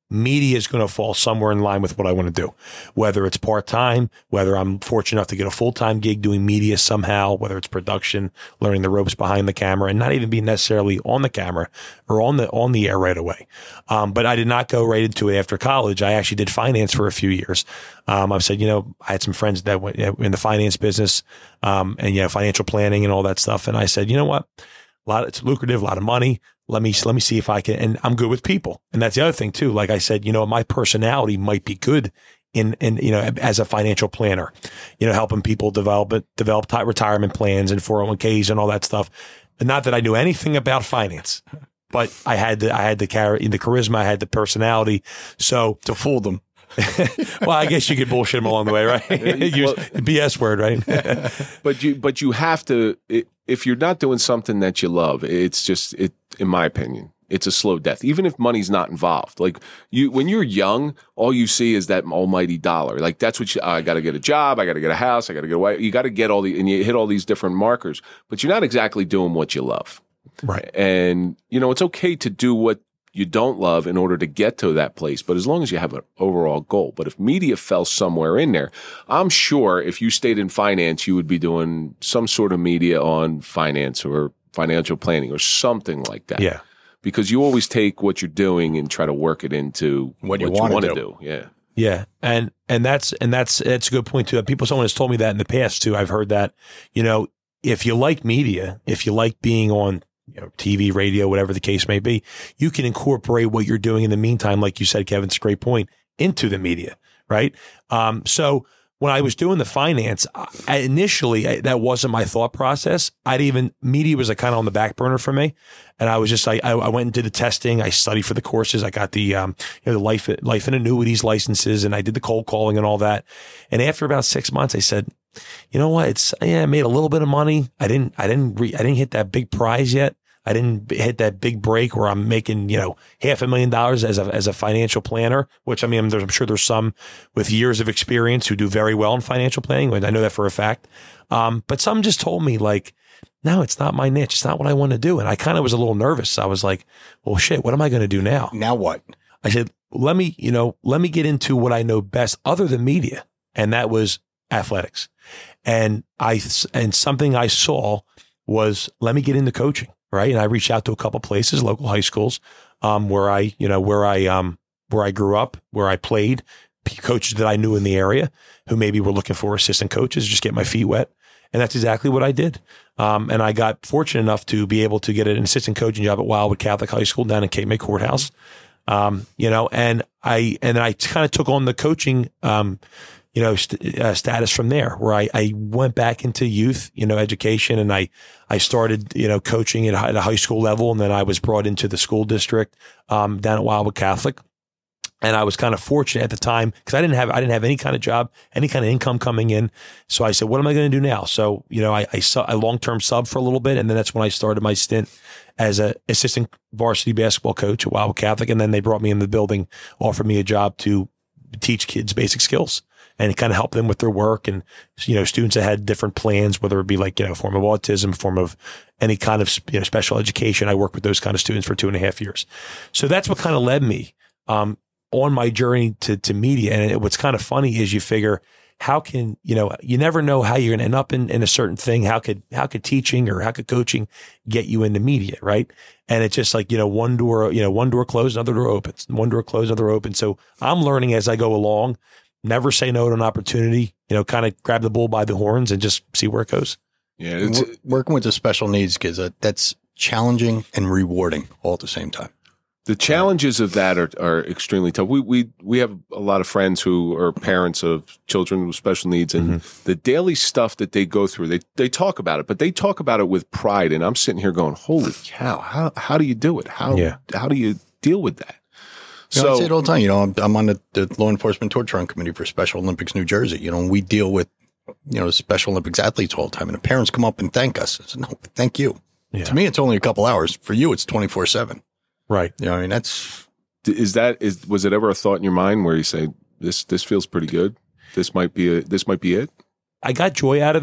media is going to fall somewhere in line with what I want to do, whether it's part-time, whether I'm fortunate enough to get a full-time gig doing media somehow, whether it's production, learning the ropes behind the camera, and not even being necessarily on the camera or on the on the air right away. Um, but I did not go right into it after college. I actually did finance for a few years. Um, I've said, you know, I had some friends that went in the finance business, um, and, you know, financial planning and all that stuff. And I said, you know what? A lot, it's lucrative, a lot of money. Let me, let me see if I can, and I'm good with people. And that's the other thing too. Like I said, you know, my personality might be good in, in, you know, as a financial planner, you know, helping people develop it, develop t- retirement plans and four oh one k's and all that stuff. And not that I knew anything about finance, but I had the, I had the carry, the charisma, I had the personality. So To fool them. well, I guess you could bullshit them along the way, right? Use the B S word, right? But you, but you have to. It, if you're not doing something that you love, it's just it. In my opinion, it's a slow death. Even if money's not involved, like you, when you're young, all you see is that almighty dollar. Like that's what you, oh, I got to get a job, I got to get a house, I got to get away. You got to get all the, and you hit all these different markers, but you're not exactly doing what you love, Right. And you know it's okay to do what you don't love in order to get to that place, but as long as you have an overall goal. But if media fell somewhere in there, I'm sure if you stayed in finance, you would be doing some sort of media on finance or financial planning or something like that. Yeah. Because you always take what you're doing and try to work it into What what you you wanna want to do. do. Yeah. Yeah. And, and that's, and that's, that's a good point too. People, someone has told me that in the past too. I've heard that, you know, if you like media, if you like being on, you know, T V, radio, whatever the case may be, you can incorporate what you're doing in the meantime, like you said, Kevin, it's a great point, into the media, right? Um, so when I was doing the finance, I, initially I, that wasn't my thought process. I'd even, media was like kind of on the back burner for me. And I was just like, I, I went and did the testing. I studied for the courses. I got the, um, you know, the life, life and annuities licenses, and I did the cold calling and all that. And after about six months, I said, you know what? It's, yeah, I made a little bit of money. I didn't, I didn't, re, I didn't hit that big prize yet. I didn't hit that big break where I'm making, you know, half a million dollars as a, as a financial planner, which I mean, I'm, I'm sure there's some with years of experience who do very well in financial planning. I know that for a fact. Um, but some just told me like, no, it's not my niche. It's not what I want to do. And I kind of was a little nervous. I was like, well, shit, what am I going to do now? Now what? I said, let me, you know, let me get into what I know best other than media. And that was athletics. And I, and something I saw was, let me get into coaching. Right. And I reached out to a couple places, local high schools, um, where I, you know, where I, um, where I grew up, where I played, coaches that I knew in the area who maybe were looking for assistant coaches, just get my feet wet. And that's exactly what I did. Um, and I got fortunate enough to be able to get an assistant coaching job at Wildwood Catholic High School down in Cape May Courthouse. Um, you know, and I, and then I kind of took on the coaching, um, you know, st- uh, status from there, where I, I went back into youth, you know, education, and I, I started, you know, coaching at, at a high school level, and then I was brought into the school district, um, down at Wildwood Catholic. And I was kind of fortunate at the time because I didn't have, I didn't have any kind of job, any kind of income coming in. So I said, what am I going to do now? So, you know, I, I saw a long-term sub for a little bit. And then that's when I started my stint as a assistant varsity basketball coach at Wildwood Catholic. And then they brought me in the building, offered me a job to teach kids basic skills and kind of help them with their work. And, you know, students that had different plans, whether it be like, you know, form of autism, form of any kind of, you know, special education. I worked with those kind of students for two and a half years. So that's what kind of led me, um, on my journey to, to media. And it, what's kind of funny is you figure, how can, you know, you never know how you're going to end up in, in a certain thing. How could, how could teaching or how could coaching get you into media? Right. And it's just like, you know, one door, you know, one door closed, another door opens, one door closed, another open. So I'm learning as I go along, never say no to an opportunity, you know, kind of grab the bull by the horns and just see where it goes. Yeah. It's, Working with the special needs kids, uh, that's challenging and rewarding all at the same time. The challenges of that are, are extremely tough. We, we, we have a lot of friends who are parents of children with special needs, and mm-hmm. the daily stuff that they go through, they, they talk about it, but they talk about it with pride. And I'm sitting here going, holy cow, how, how do you do it? How, yeah. how do you deal with that? You know, so I say it all the time. You know, I'm, I'm on the, the Law Enforcement Torture Run Committee for Special Olympics New Jersey. You know, we deal with, you know, Special Olympics athletes all the time, and the parents come up and thank us. I said, no, thank you. Yeah. To me, it's only a couple hours. For you, it's twenty-four seven. Right. You know, I mean, that's, is that, is, was it ever a thought in your mind where you say, this, this feels pretty good. This might be a, this might be it. I got joy out of it.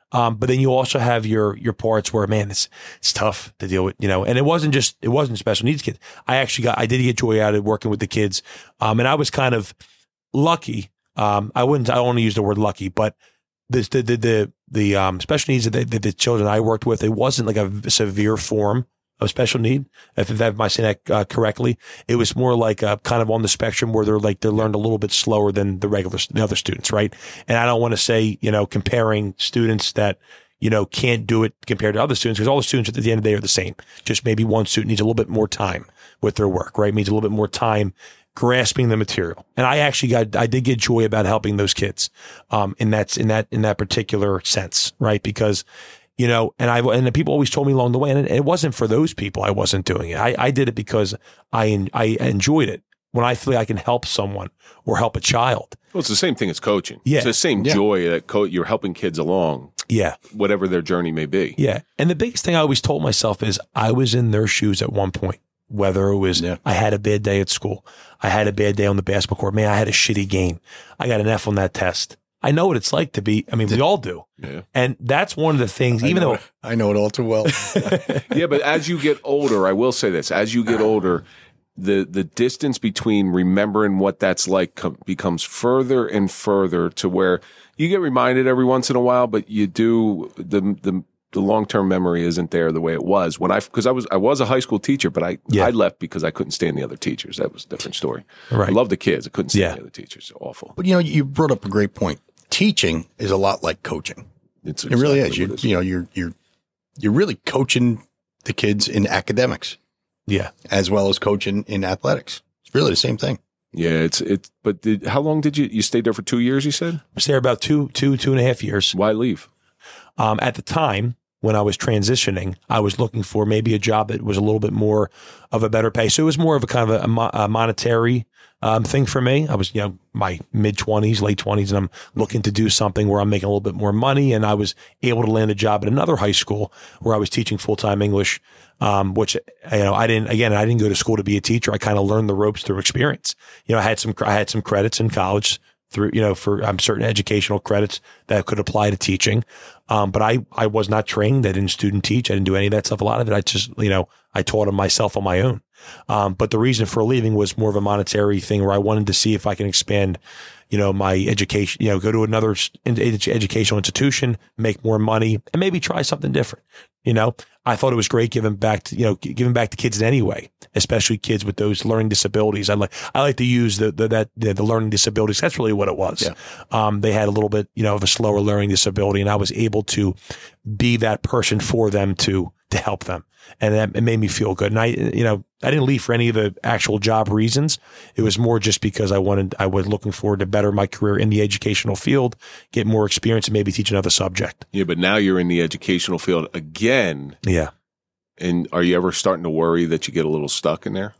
Um, but then you also have your your parts where, man, it's it's tough to deal with, you know. And it wasn't just it wasn't special needs kids. I actually got I did get joy out of working with the kids, um, and I was kind of lucky. Um, I wouldn't I don't want to use the word lucky, but the the the the, the um, special needs that the, the, the children I worked with, it wasn't like a severe form of special need, if, if I'm saying that uh, correctly. It was more like a, kind of on the spectrum where they're like, they learned a little bit slower than the regular, the other students, right? And I don't want to say, you know, comparing students that, you know, can't do it compared to other students, because all the students at the end of the day are the same. Just maybe one student needs a little bit more time with their work, right? Needs a little bit more time grasping the material. And I actually got, I did get joy about helping those kids, um, in that, in that, in that particular sense, right? Because, you know, and I, and the people always told me along the way, and it, it wasn't for those people I wasn't doing it. I, I did it because I, I enjoyed it. When I feel like I can help someone or help a child. Well, it's the same thing as coaching. Yeah. It's the same Yeah. joy that co- you're helping kids along. Yeah. Whatever their journey may be. Yeah. And the biggest thing I always told myself is I was in their shoes at one point, whether it was Yeah. I had a bad day at school. I had a bad day on the basketball court. Man, I had a shitty game. I got an F on that test. I know what it's like to be, I mean, we all do. Yeah. And that's one of the things, I even know though it. I know it all too well. Yeah, but as you get older, I will say this, as you get older, the the distance between remembering what that's like com- becomes further and further to where you get reminded every once in a while, but you do the the the long-term memory isn't there the way it was when I, because I was I was a high school teacher, but I Yeah. I left because I couldn't stand the other teachers. That was a different story. Right. I love the kids. I couldn't stand Yeah. the other teachers. They're awful. But you know, you brought up a great point. Teaching is a lot like coaching. It's It really exactly is. You, what it you know, you're you're you're really coaching the kids in academics yeah, as well as coaching in athletics. It's really the same thing. Yeah, it's it's. But did, how long did you you stayed there for two years? You said. I was there about two, two, two and a half years. Why leave? Um, at the time when I was transitioning, I was looking for maybe a job that was a little bit more of a better pay. So it was more of a kind of a, a, mo- a monetary um, thing for me. I was, you know, my mid twenties, late twenties, and I'm looking to do something where I'm making a little bit more money. And I was able to land a job at another high school where I was teaching full-time English, um, which, you know, I didn't, again, I didn't go to school to be a teacher. I kind of learned the ropes through experience. You know, I had some, I had some credits in college through, you know, for um, certain educational credits that could apply to teaching. Um, but I, I was not trained. I didn't student teach. I didn't do any of that stuff. A lot of it, I just, you know, I taught them myself on my own. Um, but the reason for leaving was more of a monetary thing where I wanted to see if I can expand, you know, my education, you know, go to another s- ed- educational institution, make more money, and maybe try something different. You know, I thought it was great giving back to, you know, g- giving back to kids in any way, especially kids with those learning disabilities. I like, I like to use the, the, that, the, the learning disabilities. That's really what it was. Yeah. Um, they had a little bit, you know, of a slower learning disability, and I was able to be that person for them to, to help them. And that it made me feel good. And I, you know, I didn't leave for any of the actual job reasons. It was more just because I wanted, I was looking forward to better my career in the educational field, get more experience, and maybe teach another subject. Yeah, but now you're in the educational field again. Yeah. And are you ever starting to worry that you get a little stuck in there?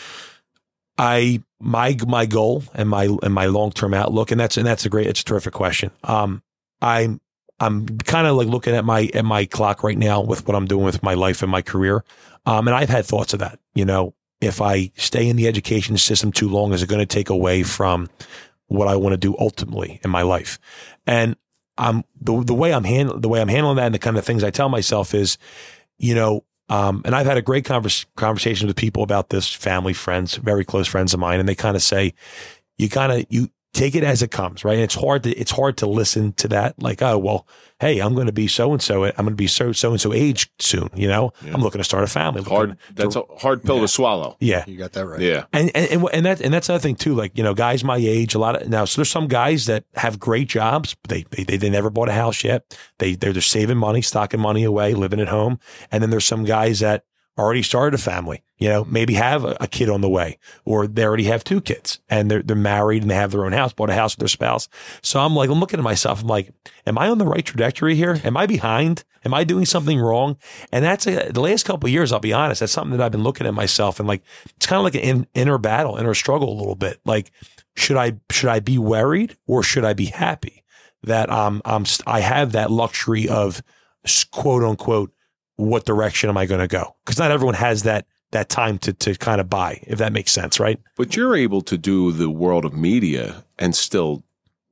I, my, my goal and my, and my long-term outlook, and that's, and that's a great, it's a terrific question. Um, I'm, I'm kind of like looking at my, at my clock right now with what I'm doing with my life and my career. Um, and I've had thoughts of that, you know, if I stay in the education system too long, is it going to take away from what I want to do ultimately in my life? And I'm the, the way I'm handling, the way I'm handling that and the kind of things I tell myself is, you know, um, and I've had a great convers- conversation with people about this, family, friends, very close friends of mine. And they kind of say, you kind of, you take it as it comes, right? And it's hard to, it's hard to listen to that. Like, oh, well, hey, I'm going to be so-and-so. I'm going to be so, so-and-so age soon. You know, Yeah. I'm looking to start a family. Hard. Looking That's to- a hard pill Yeah. to swallow. yeah. You got that right. Yeah. And, and, and, and that, and that's another thing too, like, you know, guys my age, a lot of now, so there's some guys that have great jobs, but they, they, they never bought a house yet. They, they're just saving money, stocking money away, living at home. And then there's some guys that already started a family, you know, maybe have a, a kid on the way, or they already have two kids and they're, they're married and they have their own house, bought a house with their spouse. So I'm like, I'm looking at myself. I'm like, am I on the right trajectory here? Am I behind? Am I doing something wrong? And that's a, the last couple of years, I'll be honest, that's something that I've been looking at myself and like, it's kind of like an in, inner battle, inner struggle a little bit. Like, should I, should I be worried or should I be happy that um, I'm, I have that luxury of quote unquote, what direction am I going to go? Because not everyone has that that time to to kind of buy, if that makes sense, right? But you're able to do the world of media and still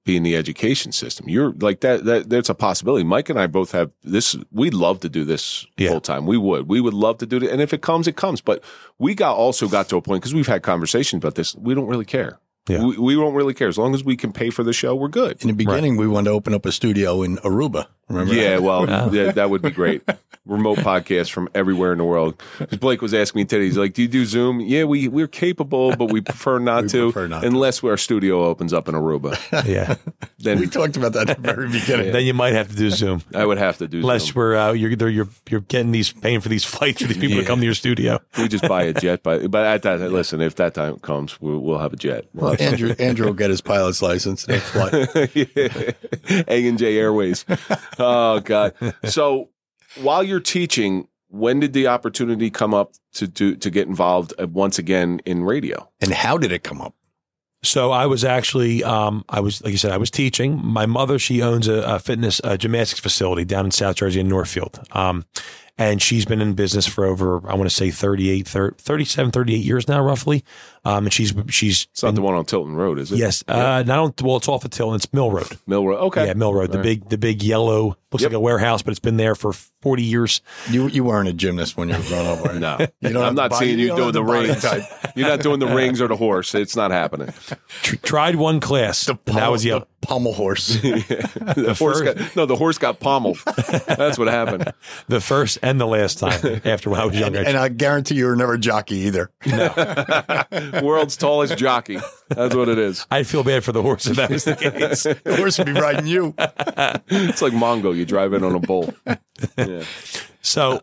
be in the education system. You're like that, that that's a possibility. Mike and I both have this. We'd love to do this Yeah. full time. We would. We would love to do it. And if it comes, it comes. But we got also got to a point, because we've had conversations about this. We don't really care. Yeah. We, we don't really care. As long as we can pay for the show, we're good. In the beginning, we wanted to open up a studio in Aruba. Remember? Yeah, that? well, yeah, that would be great. Remote podcast from everywhere in the world. 'Cause Blake was asking me today, he's like, do you do Zoom? Yeah, we, we're capable, but we prefer not We to, prefer not to. unless our studio opens up in Aruba. Yeah. Then we talked about that at the very beginning. Then you might have to do Zoom. I would have to do Unless Zoom. we're uh, you're, you're you're getting these paying for these flights for these people to Yeah. come to your studio. We just buy a jet. But, but at that, listen, if that time comes, we'll, we'll have a jet. Well, Andrew, Andrew will get his pilot's license. And fly. A and J Airways. Oh, God. So while you're teaching, when did the opportunity come up to do to get involved uh, once again in radio? And how did it come up? So I was actually, um, I was, like you said, I was teaching. My mother, she owns a, a fitness, a gymnastics facility down in South Jersey in Northfield. Um, and she's been in business for over, I want to say thirty-eight, thirty, thirty-seven, thirty-eight years now, roughly. Um, and she's, she's, It's not been- the one on Tilton Road, is it? yes, uh, not on, well, it's off of Tilton, it's Mill Road. Mill Road. Okay. Yeah, Mill Road, the All right. big, the big yellow, looks Yep. like a warehouse, but it's been there for forty years. You you weren't a gymnast when you were growing up, right? No, You don't have I'm the not body- seeing you you don't doing have the the body rings. type. You're not doing the rings or the horse. It's not happening. Tr- tried one class, and that was the, the pommel horse. The horse first- got, no, the horse got pommeled. That's what happened. the first and the last time after when I was and, younger. and I guarantee you were never a jockey either. World's tallest jockey. That's what it is. I'd feel bad for the horse if that was the case. The horse would be riding you. It's like Mongo. You drive in on a bull. Yeah. So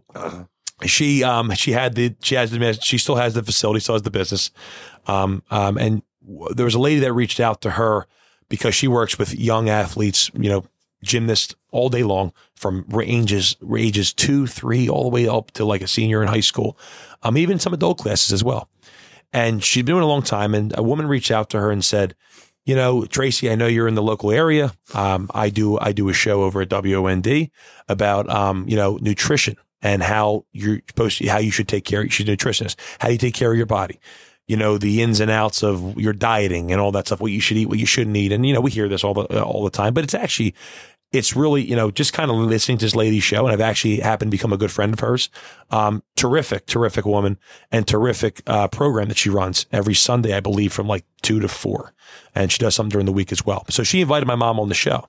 she um she had the she has the she still has the facility, still has the business. Um um and w- there was a lady that reached out to her because she works with young athletes, you know, gymnasts all day long from ranges ages two, three, all the way up to like a senior in high school. Um even some adult classes as well. And she'd been doing it a long time, and a woman reached out to her and said, you know, Tracy, I know you're in the local area. Um, I do, I do a show over at W O N D about, um, you know, nutrition and how you're supposed to, how you should take care. She's a nutritionist. How you take care of your body. You know, the ins and outs of your dieting and all that stuff. What you should eat, what you shouldn't eat, and you know, we hear this all the all the time. But it's actually, it's really, you know, just kind of listening to this lady's show, and I've actually happened to become a good friend of hers. Um, terrific, terrific woman, and terrific uh, program that she runs every Sunday, I believe, from like two to four. And she does something during the week as well. So she invited my mom on the show.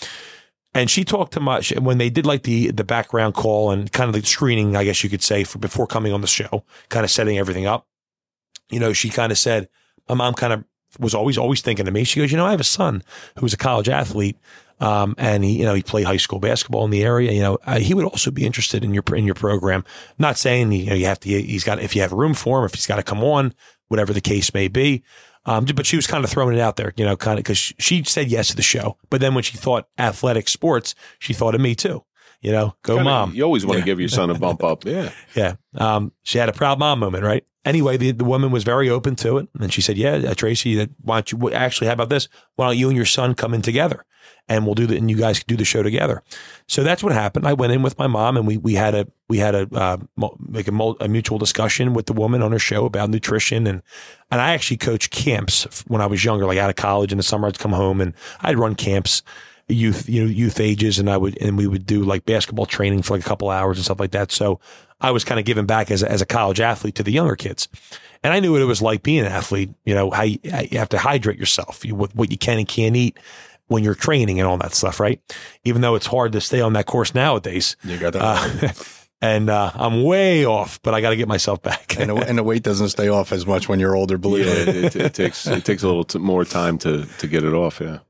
And she talked to my, she- when they did like the, the background call and kind of the screening, I guess you could say, for before coming on the show, kind of setting everything up, you know, she kind of said, my mom kind of was always, always thinking to me, she goes, you know, I have a son who's a college athlete. Um, and he, you know, he played high school basketball in the area. You know, uh, he would also be interested in your, in your program. Not saying, you know, you have to, he's got, if you have room for him, if he's got to come on, whatever the case may be. Um, but she was kind of throwing it out there, you know, kind of because she said yes to the show. But then when she thought athletic sports, she thought of me too. You know, go Kinda, mom. You always want to give your son a bump up. Yeah. Yeah. Um, she had a proud mom moment, right? Anyway, the, the woman was very open to it. And she said, yeah, uh, Tracy, that why don't you actually, how about this? Why don't you and your son come in together and we'll do the, and you guys can do the show together. So that's what happened. I went in with my mom and we, we had a, we had a, uh, like a, a mutual discussion with the woman on her show about nutrition. And, and I actually coached camps when I was younger, like out of college in the summer, I'd come home and I'd run camps, youth, you know, youth ages. And I would, and we would do like basketball training for like a couple hours and stuff like that. So I was kind of giving back as a, as a college athlete to the younger kids. And I knew what it was like being an athlete, you know, how you, you have to hydrate yourself, you, what, what you can and can't eat when you're training and all that stuff, right? Even though it's hard to stay on that course nowadays. You got that. Uh, and uh, I'm way off, but I got to get myself back. and, the, and the weight doesn't stay off as much when you're older, believe Yeah, it. it, it, it takes it takes a little t- more time to to get it off. Yeah,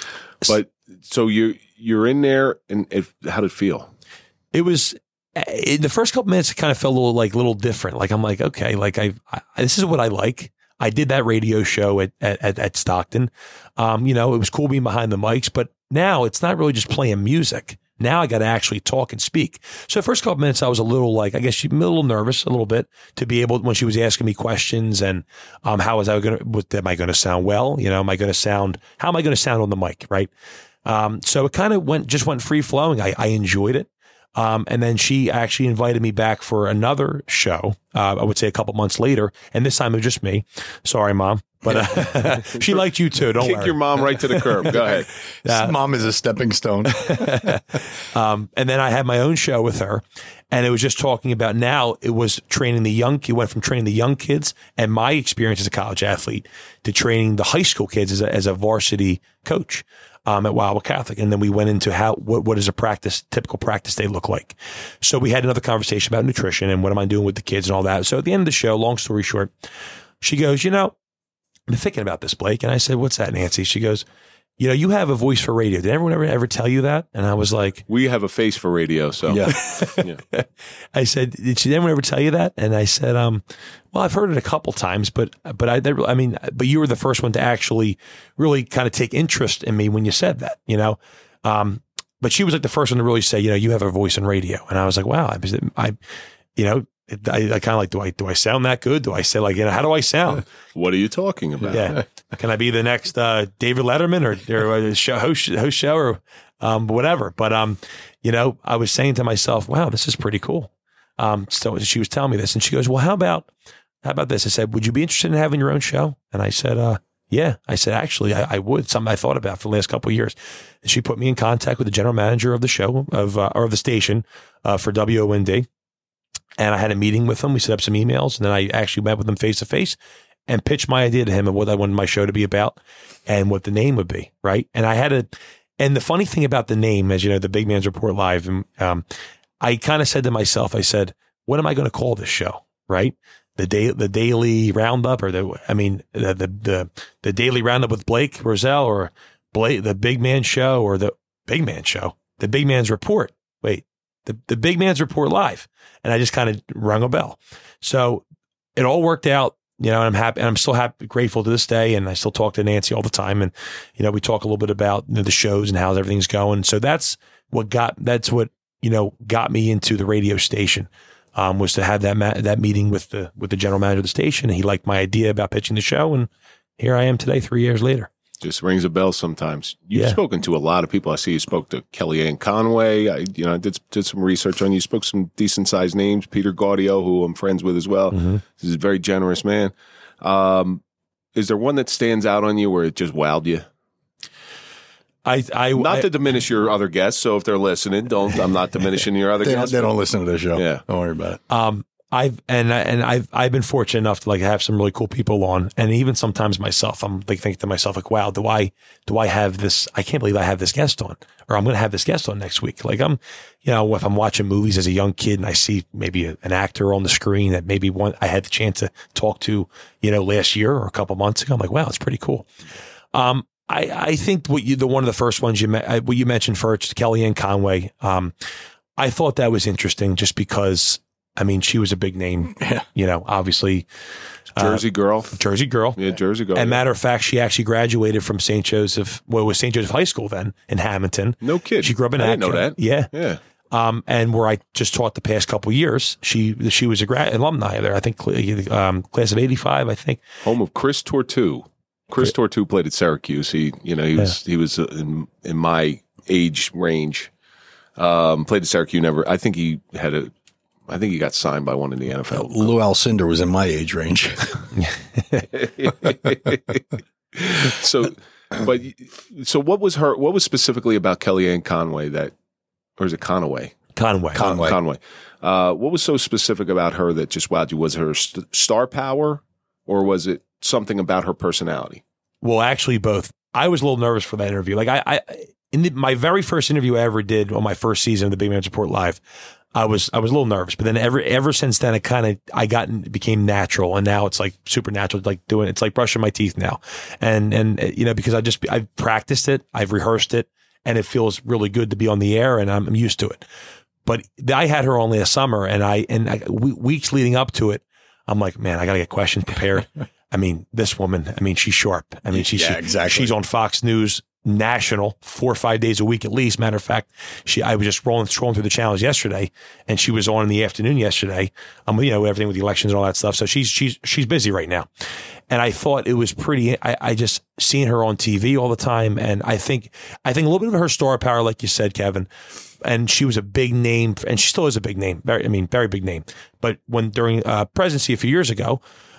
but so you you're in there, and it, how did it feel? It was in the first couple minutes. It kind of felt a little like little different. Like I'm like, okay, like I, I this is what I like. I did that radio show at at, at Stockton. Um, you know, it was cool being behind the mics, but now it's not really just playing music. Now I got to actually talk and speak. So the first couple minutes, I was a little like, I guess a little nervous, a little bit to be able, when she was asking me questions and, um, how was I going to, am I going to sound well? You know, am I going to sound, how am I going to sound on the mic? Right. Um, so it kind of went, just went free flowing. I, I enjoyed it. Um, and then she actually invited me back for another show. Uh, I would say a couple months later. And this time it was just me. Sorry, Mom. But uh, she liked you too. Don't Kick worry. your mom right to the curb. Go ahead. Uh, Mom is a stepping stone. um, and then I had my own show with her, and it was just talking about now it was training the young. It went from training the young kids and my experience as a college athlete to training the high school kids as a, as a varsity coach um, at Wildwood Catholic. And then we went into how what, what does a practice typical practice day look like. So we had another conversation about nutrition and what am I doing with the kids and all that. So at the end of the show, long story short, she goes, you know, I'm thinking about this, Blake. And I said, what's that, Nancy? She goes, you know, you have a voice for radio. Did everyone ever, ever tell you that? And I was like, We have a face for radio, so Yeah. yeah. I said, did she anyone ever tell you that? And I said, um, well, I've heard it a couple times, but, but I, I mean, but you were the first one to actually really kind of take interest in me when you said that, you know? Um, but she was like the first one to really say, you know, you have a voice in radio. And I was like, wow, I, I you know, I, I kind of like, do I, do I sound that good? Do I say like, you know, how do I sound? What are you talking about? Yeah. Can I be the next uh, David Letterman or, or a show, host, host show or um, whatever? But, um, you know, I was saying to myself, wow, this is pretty cool. Um, so she was telling me this and she goes, well, how about, how about this? I said, would you be interested in having your own show? And I said, uh, yeah. I said, actually, I, I would. Something I thought about for the last couple of years. And she put me in contact with the general manager of the show of, uh, or of the station uh, for W O N D. And I had a meeting with him. We set up some emails and then I actually met with him face to face and pitched my idea to him of what I wanted my show to be about and what the name would be. Right. And I had a, and the funny thing about the name, as you know, the Big Man's Report Live, and um, I kind of said to myself, I said, what am I going to call this show? Right. The day, the daily roundup or the, I mean, the, the, the, the daily roundup with Blake Roselle or Blake, the Big Man Show or the Big Man Show, the Big Man's Report. Wait, the, the Big Man's Report Live. And I just kind of rung a bell. So it all worked out, you know, and I'm happy and I'm still happy, grateful to this day. And I still talk to Nancy all the time. And, you know, we talk a little bit about you know, the shows and how everything's going. So that's what got, that's what, you know, got me into the radio station, um, was to have that, ma- that meeting with the, with the general manager of the station. And he liked my idea about pitching the show. And here I am today, three years later. Just rings a bell sometimes. You've Yeah. spoken to a lot of people. I see you spoke to Kellyanne Conway. I, you know, I did did some research on you. Spoke some decent sized names. Peter Gaudio, who I'm friends with as well. Mm-hmm. This is a very generous man. Um, is there one that stands out on you where it just wowed you? I, I, Not I, to diminish your other guests. So if they're listening, don't. I'm not diminishing your other They don't, guests. they don't listen to the show. Yeah. Don't worry about it. Um, I've and I- and I've I've been fortunate enough to like have some really cool people on, and even sometimes myself, I'm like thinking to myself like, wow, do I do I have this? I can't believe I have this guest on, or I'm going to have this guest on next week. Like I'm, you know, if I'm watching movies as a young kid and I see maybe a, an actor on the screen that maybe one I had the chance to talk to, you know, last year or a couple months ago, I'm like, wow, it's pretty cool. Um, I I think what you the one of the first ones you met, what you mentioned first, Kellyanne Conway. Um, I thought that was interesting just because. I mean, she was a big name, you know, obviously. Jersey uh, girl. Jersey girl. Yeah, Jersey girl. And yeah. matter of fact, she actually graduated from Saint Joseph, well, it was Saint Joseph High School then in Hamilton. No kid. She grew up in I didn't know Akron. that. Yeah. Yeah. Um, and where I just taught the past couple of years, she she was a grad alumni there. I think um, class of eighty-five, I think. Home of Chris Tortu. Chris Tortu played at Syracuse. He, you know, he was yeah. he was uh, in in my age range. Um, played at Syracuse. Never. I think he had a. I think he got signed by one in the N F L. Lou Alcindor was in my age range. so, but so what was her? What was specifically about Kellyanne Conway that, or is it Conaway? Conway. Conway. Conway. Uh, what was so specific about her that just wowed you? Was it her st- star power, or was it something about her personality? Well, actually, both. I was a little nervous for that interview. Like I, I in the, my very first interview I ever did on my first season of the Big Man's Report Live. I was I was a little nervous, but then ever ever since then, it kind of I got it became natural, and now it's like supernatural, like doing it's like brushing my teeth now, and and you know because I just I've practiced it, I've rehearsed it, and it feels really good to be on the air, and I'm, I'm used to it. But I had her only a summer, and I and I, weeks leading up to it, I'm like, man, I gotta get questions prepared. I mean, this woman, I mean, she's sharp. I mean, she's yeah, she, exactly. she's on Fox News. National, four or five days a week at least. Matter of fact, she I was just rolling scrolling through the channels yesterday, and she was on in the afternoon yesterday. Um, you know everything with the elections and all that stuff. So she's she's she's busy right now, and I thought it was pretty. I, I just seeing her on T V all the time, and I think I think a little bit of her star power, like you said, Kevin. And she was a big name, and she still is a big name. Very, I mean, very big name. But when during uh, presidency a few years ago.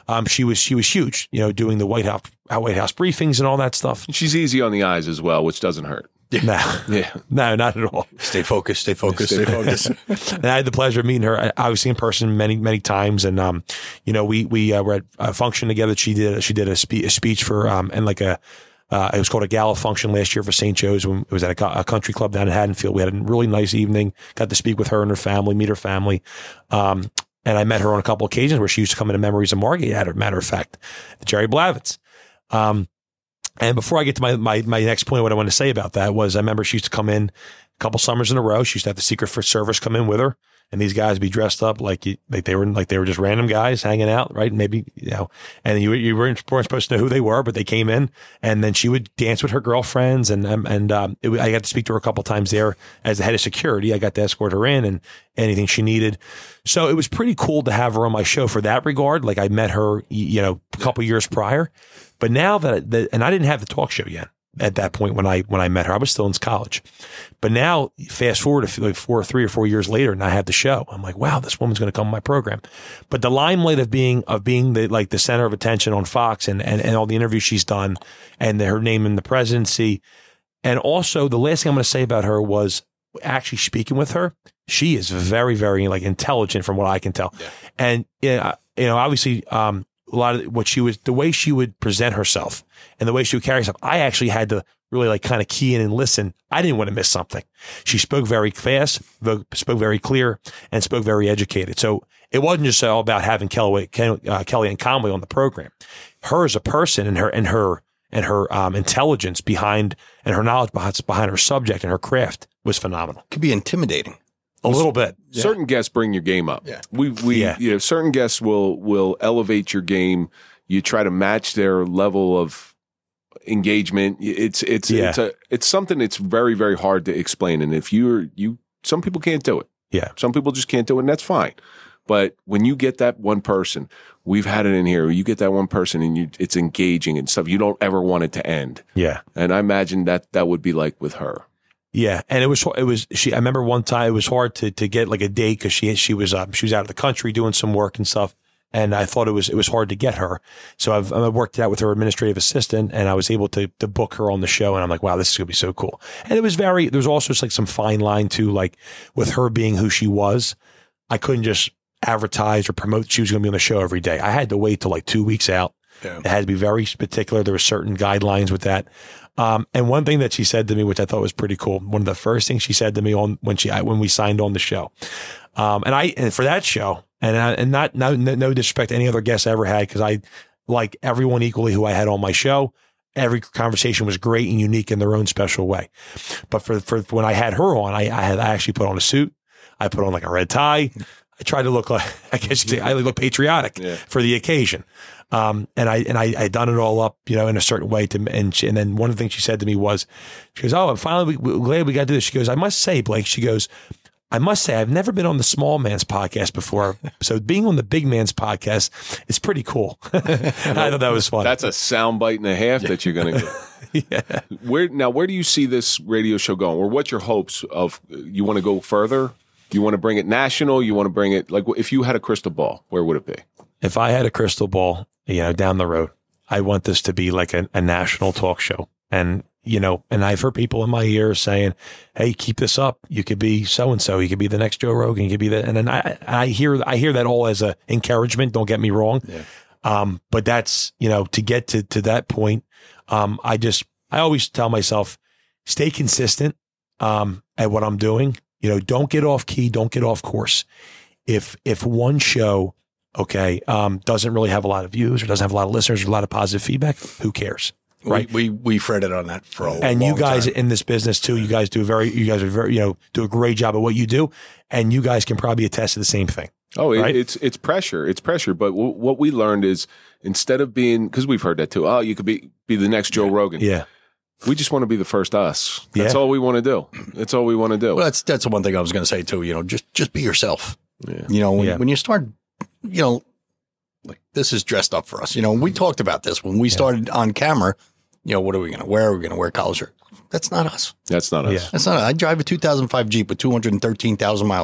um, she was she was huge, you know, doing the White House White House briefings and all that stuff. She's easy on the eyes as well, which doesn't hurt. No, Yeah. no, not at all. Stay focused, stay focused, stay focused. And I had the pleasure of meeting her, obviously in person, many, many times. And um, you know, we we uh, were at a function together. She did she did a, spe- a speech for um, and like a uh, it was called a gala function last year for Saint Joe's. When it was at a, a country club down in Haddonfield. We had a really nice evening. Got to speak with her and her family, meet her family. Um, and I met her on a couple occasions where she used to come into Memories of Margate. As a matter of fact, Jerry Blavitz. Um, And before I get to my, my, my next point, what I want to say about that was I remember she used to come in a couple summers in a row. She used to have the Secret Service come in with her, and these guys be dressed up like you, like they were like they were just random guys hanging out, right? Maybe, you know, and you you weren't supposed to know who they were, but they came in, and then she would dance with her girlfriends, and um, and um, it, I got to speak to her a couple times there as the head of security. I got to escort her in and anything she needed. So it was pretty cool to have her on my show for that regard. Like I met her, you know, a couple years prior. But now that, that, and I didn't have the talk show yet at that point when I when I met her. I was still in college. But now, fast forward to like four, three or four years later, and I have the show. I'm like, wow, this woman's going to come on my program. But the limelight of being of being the like the center of attention on Fox and and, and all the interviews she's done, and her name in the presidency, and also the last thing I'm going to say about her was actually speaking with her. She is very, very like intelligent from what I can tell, yeah. and you know, you know obviously. Um, A lot of what she was, the way she would present herself and the way she would carry herself, I actually had to really like kind of key in and listen. I didn't want to miss something. She spoke very fast, spoke very clear, and spoke very educated. So it wasn't just all about having Kelly, uh, Kellyanne Conway on the program. Her as a person and her and her and her um, intelligence behind and her knowledge behind, behind her subject and her craft was phenomenal. Could be intimidating. A little bit. Yeah. Certain guests bring your game up. Yeah. We we yeah. you know, certain guests will will elevate your game. You try to match their level of engagement. It's it's yeah. it's a it's something that's very very hard to explain. And if you're you some people can't do it. Yeah. Some people just can't do it, and that's fine. But when you get that one person, we've had it in here. You get that one person, and you it's engaging and stuff. You don't ever want it to end. Yeah. And I imagine that that would be like with her. Yeah, and it was it was she. I remember one time it was hard to to get like a date because she she was um, she was out of the country doing some work and stuff, and I thought it was it was hard to get her. So I've I worked it out with her administrative assistant, and I was able to to book her on the show. And I'm like, wow, this is gonna be so cool. And it was very there was also just like some fine line too, like with her being who she was. I couldn't just advertise or promote that she was gonna be on the show every day. I had to wait till like two weeks out. Yeah. It had to be very particular. There were certain guidelines with that. Um, and one thing that she said to me, which I thought was pretty cool, one of the first things she said to me on when she when we signed on the show, um, and I and for that show, and I, and not no no disrespect to any other guests I ever had, because I like everyone equally who I had on my show. Every conversation was great and unique in their own special way. But for for when I had her on, I I, had, I actually put on a suit, I put on like a red tie. I tried to look like, I guess you could say, I look patriotic yeah. for the occasion. Um, and I, and I, I done it all up, you know, in a certain way to, and she, and then one of the things she said to me was, she goes, oh, and finally we, we're glad we got to do this. She goes, I must say, Blake, she goes, I must say, I've never been on the small man's podcast before. So being on the big man's podcast is pretty cool. I thought that was fun. That's a soundbite and a half that you're going to get. yeah. Where, now, where do you see this radio show going? Or what's your hopes of, you want to go further? You want to bring it national? You want to bring it, like, if you had a crystal ball, where would it be? If I had a crystal ball, you know, down the road, I want this to be like a, a national talk show. And, you know, and I've heard people in my ears saying, hey, keep this up. You could be so-and-so. You could be the next Joe Rogan. You could be that. And then I, I hear, I hear that all as a encouragement. Don't get me wrong. Yeah. Um, but that's, you know, to get to, to that point, um, I just, I always tell myself, stay consistent, um, at what I'm doing. You know, don't get off key. Don't get off course. If, if one show, okay, um, doesn't really have a lot of views or doesn't have a lot of listeners or a lot of positive feedback, who cares? Right. We, we, we fretted on that for a long time. And you guys in this business too, you guys do very, you guys are very, you know, do a great job at what you do. And you guys can probably attest to the same thing. Oh, it, right? it's, it's pressure. It's pressure. But w- what we learned is instead of being, cause we've heard that too. Oh, you could be, be the next Joe Rogan. Yeah. We just want to be the first us. That's yeah. all we want to do. That's all we want to do. Well, that's, that's the one thing I was going to say too, you know, just, just be yourself. Yeah. You know, when, yeah. when you start, you know, like this is dressed up for us. You know, we talked about this when we started yeah. on camera. You know, what are we going to wear? Are we going to wear college shirt? That's not us. That's not us. Yeah. That's not us. I drive a two thousand five Jeep with two hundred thirteen thousand miles on it.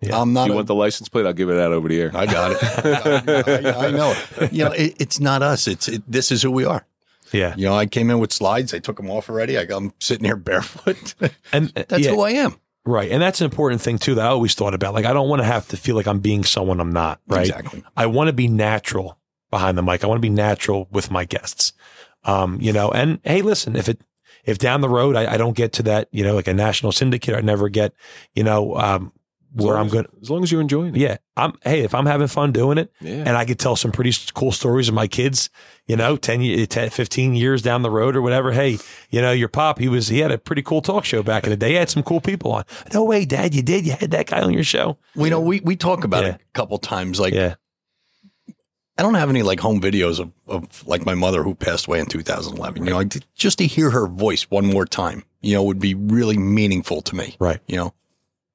Yeah. I'm not. You a- want the license plate? I'll give it out over the air. I got it. I, I know. You know, it, it's not us. It's it, this is who we are. Yeah. You know, I came in with slides. I took them off already. I, I'm sitting here barefoot. And That's yeah, who I am. right. And that's an important thing too that I always thought about. Like, I don't want to have to feel like I'm being someone I'm not. Right. Exactly. I want to be natural behind the mic. I want to be natural with my guests. Um, you know, and hey, listen, if it if down the road I, I don't get to that, you know, like a national syndicate, I never get, you know, um, where I'm going. As long as you're enjoying it. Yeah. I'm, hey, if I'm having fun doing it Yeah. and I could tell some pretty cool stories of my kids, you know, ten, ten, fifteen years down the road or whatever. Hey, you know, your pop, he was, he had a pretty cool talk show back in the day. He had some cool people on. No way, Dad, you did. You had that guy on your show. We know we, we talk about Yeah. it a couple times. Like, Yeah. I don't have any like home videos of, of like my mother who passed away in two thousand eleven. You know, like, just to hear her voice one more time, you know, would be really meaningful to me. Right. You know,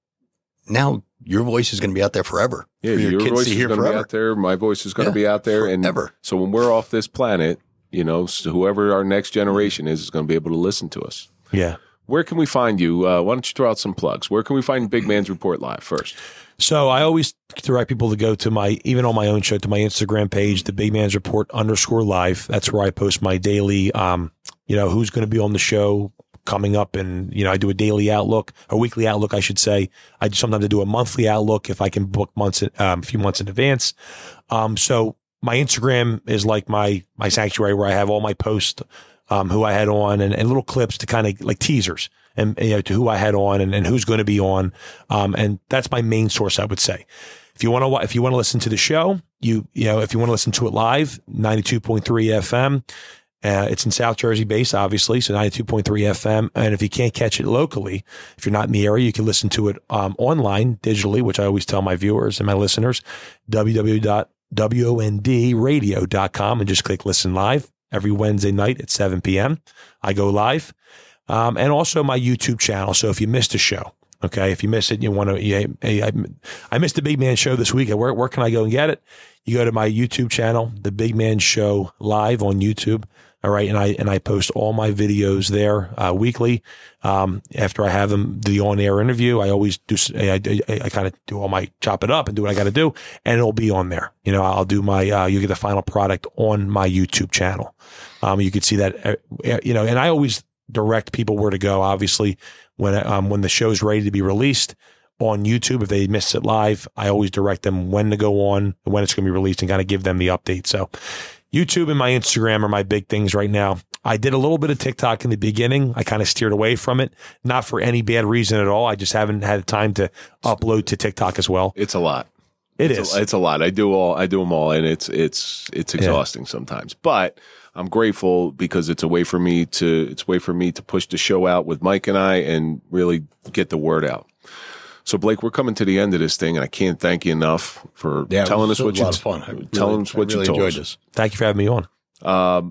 now your voice is going to be out there forever. Yeah, for your, kids voice to is hear going to be forever. out there. My voice is going to Yeah, be out there. forever. And so when we're off this planet, you know, so whoever our next generation is, is going to be able to listen to us. Yeah. Where can we find you? Uh, why don't you throw out some plugs? Where can we find Big Man's Report Live first? So I always direct people to go to my, even on my own show, to my Instagram page, the Big Man's Report underscore live. That's where I post my daily, um, you know, who's going to be on the show coming up. And, you know, I do a daily outlook, a weekly outlook, I should say. I sometimes I do a monthly outlook if I can book months, um, a few months in advance. Um, so my Instagram is like my, my sanctuary where I have all my posts, um, who I had on and, and little clips to kind of like teasers. And, you know, to who I had on and, and who's going to be on. Um, and that's my main source, I would say. If you want to, if you want to listen to the show, you, you know, if you want to listen to it live, ninety-two point three F M, uh, it's in South Jersey based, obviously. So ninety-two point three F M. And if you can't catch it locally, if you're not in the area, you can listen to it, um, online digitally, which I always tell my viewers and my listeners, w w w dot wond radio dot com, and just click listen live every Wednesday night at seven p.m. I go live. Um, and also my YouTube channel. So if you missed a show, okay, if you missed it, and you want to, yeah, hey, I, I missed the Big Man Show this week. Where, where can I go and get it? You go to my YouTube channel, the Big Man Show Live on YouTube. All right. And I, and I post all my videos there, uh, weekly. Um, after I have them, the on air interview, I always do, I, I, I kind of do all my chop it up and do what I got to do. And it'll be on there. You know, I'll do my, uh, you get the final product on my YouTube channel. Um, you can see that, uh, you know, and I always direct people where to go. Obviously, when um, when the show's ready to be released on YouTube, if they missed it live, I always direct them when to go on and when it's going to be released and kind of give them the update. So YouTube and my Instagram are my big things right now. I did a little bit of TikTok in the beginning. I kind of steered away from it, not for any bad reason at all. I just haven't had time to upload to TikTok as well. It's a lot. It it's is. A, it's a lot. I do all. I do them all, and it's it's it's exhausting yeah. sometimes. But I'm grateful because it's a way for me to it's a way for me to push the show out with Mike and I and really get the word out. So Blake, we're coming to the end of this thing, and I can't thank you enough for yeah, telling us what you fun. telling us what really you told enjoyed us. This. Thank you for having me on. Um,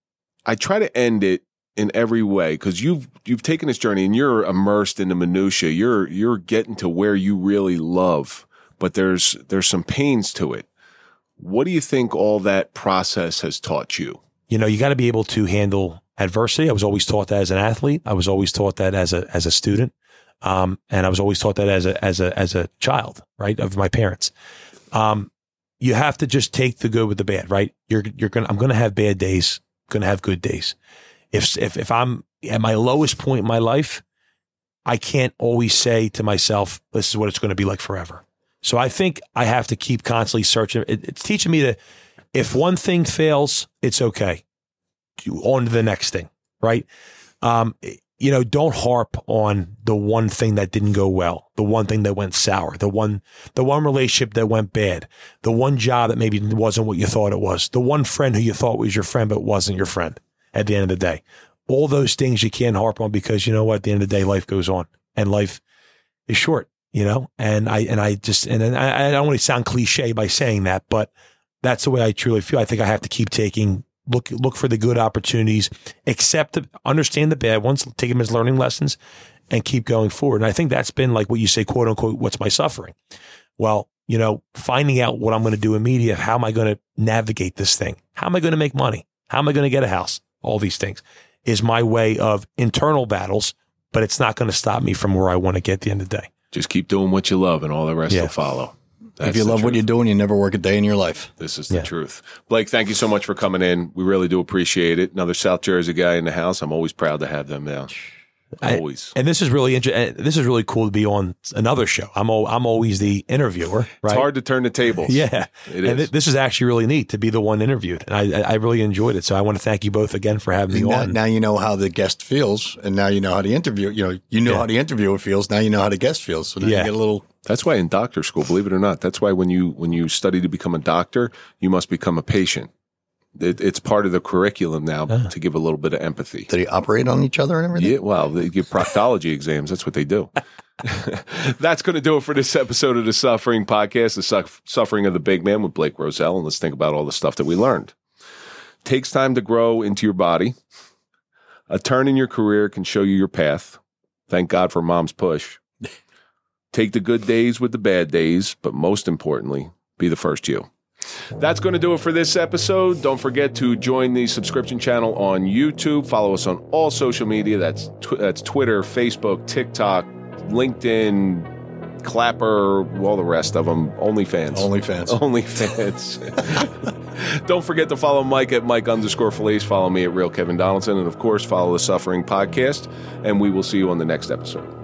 I try to end it in every way because you've you've taken this journey and you're immersed in the minutia. You're you're getting to where you really love, but there's there's some pains to it. What do you think all that process has taught you? You know, you got to be able to handle adversity. I was always taught that as an athlete. I was always taught that as a as a student, um, and I was always taught that as a as a as a child, right, of my parents. Um, you have to just take the good with the bad, right? You're you're gonna I'm gonna have bad days, gonna have good days. If if if I'm at my lowest point in my life, I can't always say to myself, "This is what it's going to be like forever." So I think I have to keep constantly searching. It, it's teaching me to, if one thing fails, it's okay. On to the next thing, right? Um, you know, don't harp on the one thing that didn't go well, the one thing that went sour, the one, the one relationship that went bad, the one job that maybe wasn't what you thought it was, the one friend who you thought was your friend but wasn't your friend at the end of the day. All those things you can't harp on because you know what? At the end of the day, life goes on and life is short, you know? And I, and I just, and I, I don't want to sound cliche by saying that, but that's the way I truly feel. I think I have to keep taking Look, look for the good opportunities, accept, the, understand the bad ones, take them as learning lessons, and keep going forward. And I think that's been like what you say, quote unquote, what's my suffering? Well, you know, finding out what I'm going to do in media, how am I going to navigate this thing? How am I going to make money? How am I going to get a house? All these things is my way of internal battles, but it's not going to stop me from where I want to get at the end of the day. Just keep doing what you love and all the rest Yeah. will follow. That's if you the love what truth. you're doing, you never work a day in your life. This is the Yeah. truth. Blake, thank you so much for coming in. We really do appreciate it. Another South Jersey guy in the house. I'm always proud to have them down. I- Always. And this is really interesting. This is really cool to be on another show. I'm al- I'm always the interviewer, right? It's hard to turn the tables. Yeah, It and is. th- this is actually really neat to be the one interviewed, and I I really enjoyed it. So I want to thank you both again for having me Now, on. now you know how the guest feels, and now you know how the interview. You know, you know Yeah. how the interviewer feels. Now you know how the guest feels. So now Yeah. you get a little. That's why in doctor school, believe it or not, that's why when you when you study to become a doctor, you must become a patient. It, it's part of the curriculum now to give a little bit of empathy. Did they operate on each other and everything? Yeah, well, they give proctology exams. That's what they do. That's going to do it for this episode of the Suffering Podcast, the su- Suffering of the Big Man with Blake Roselle. And let's think about all the stuff that we learned. Takes time to grow into your body. A turn in your career can show you your path. Thank God for mom's push. Take the good days with the bad days, but most importantly, be the first you. That's going to do it for this episode. Don't forget to join the subscription channel on YouTube. Follow us on all social media. That's tw- that's Twitter, Facebook, TikTok, LinkedIn, Clapper, all the rest of them. OnlyFans. OnlyFans. OnlyFans. Don't forget to follow Mike at Mike underscore Felice. Follow me at Real Kevin Donaldson. And, of course, follow the Suffering Podcast. And we will see you on the next episode.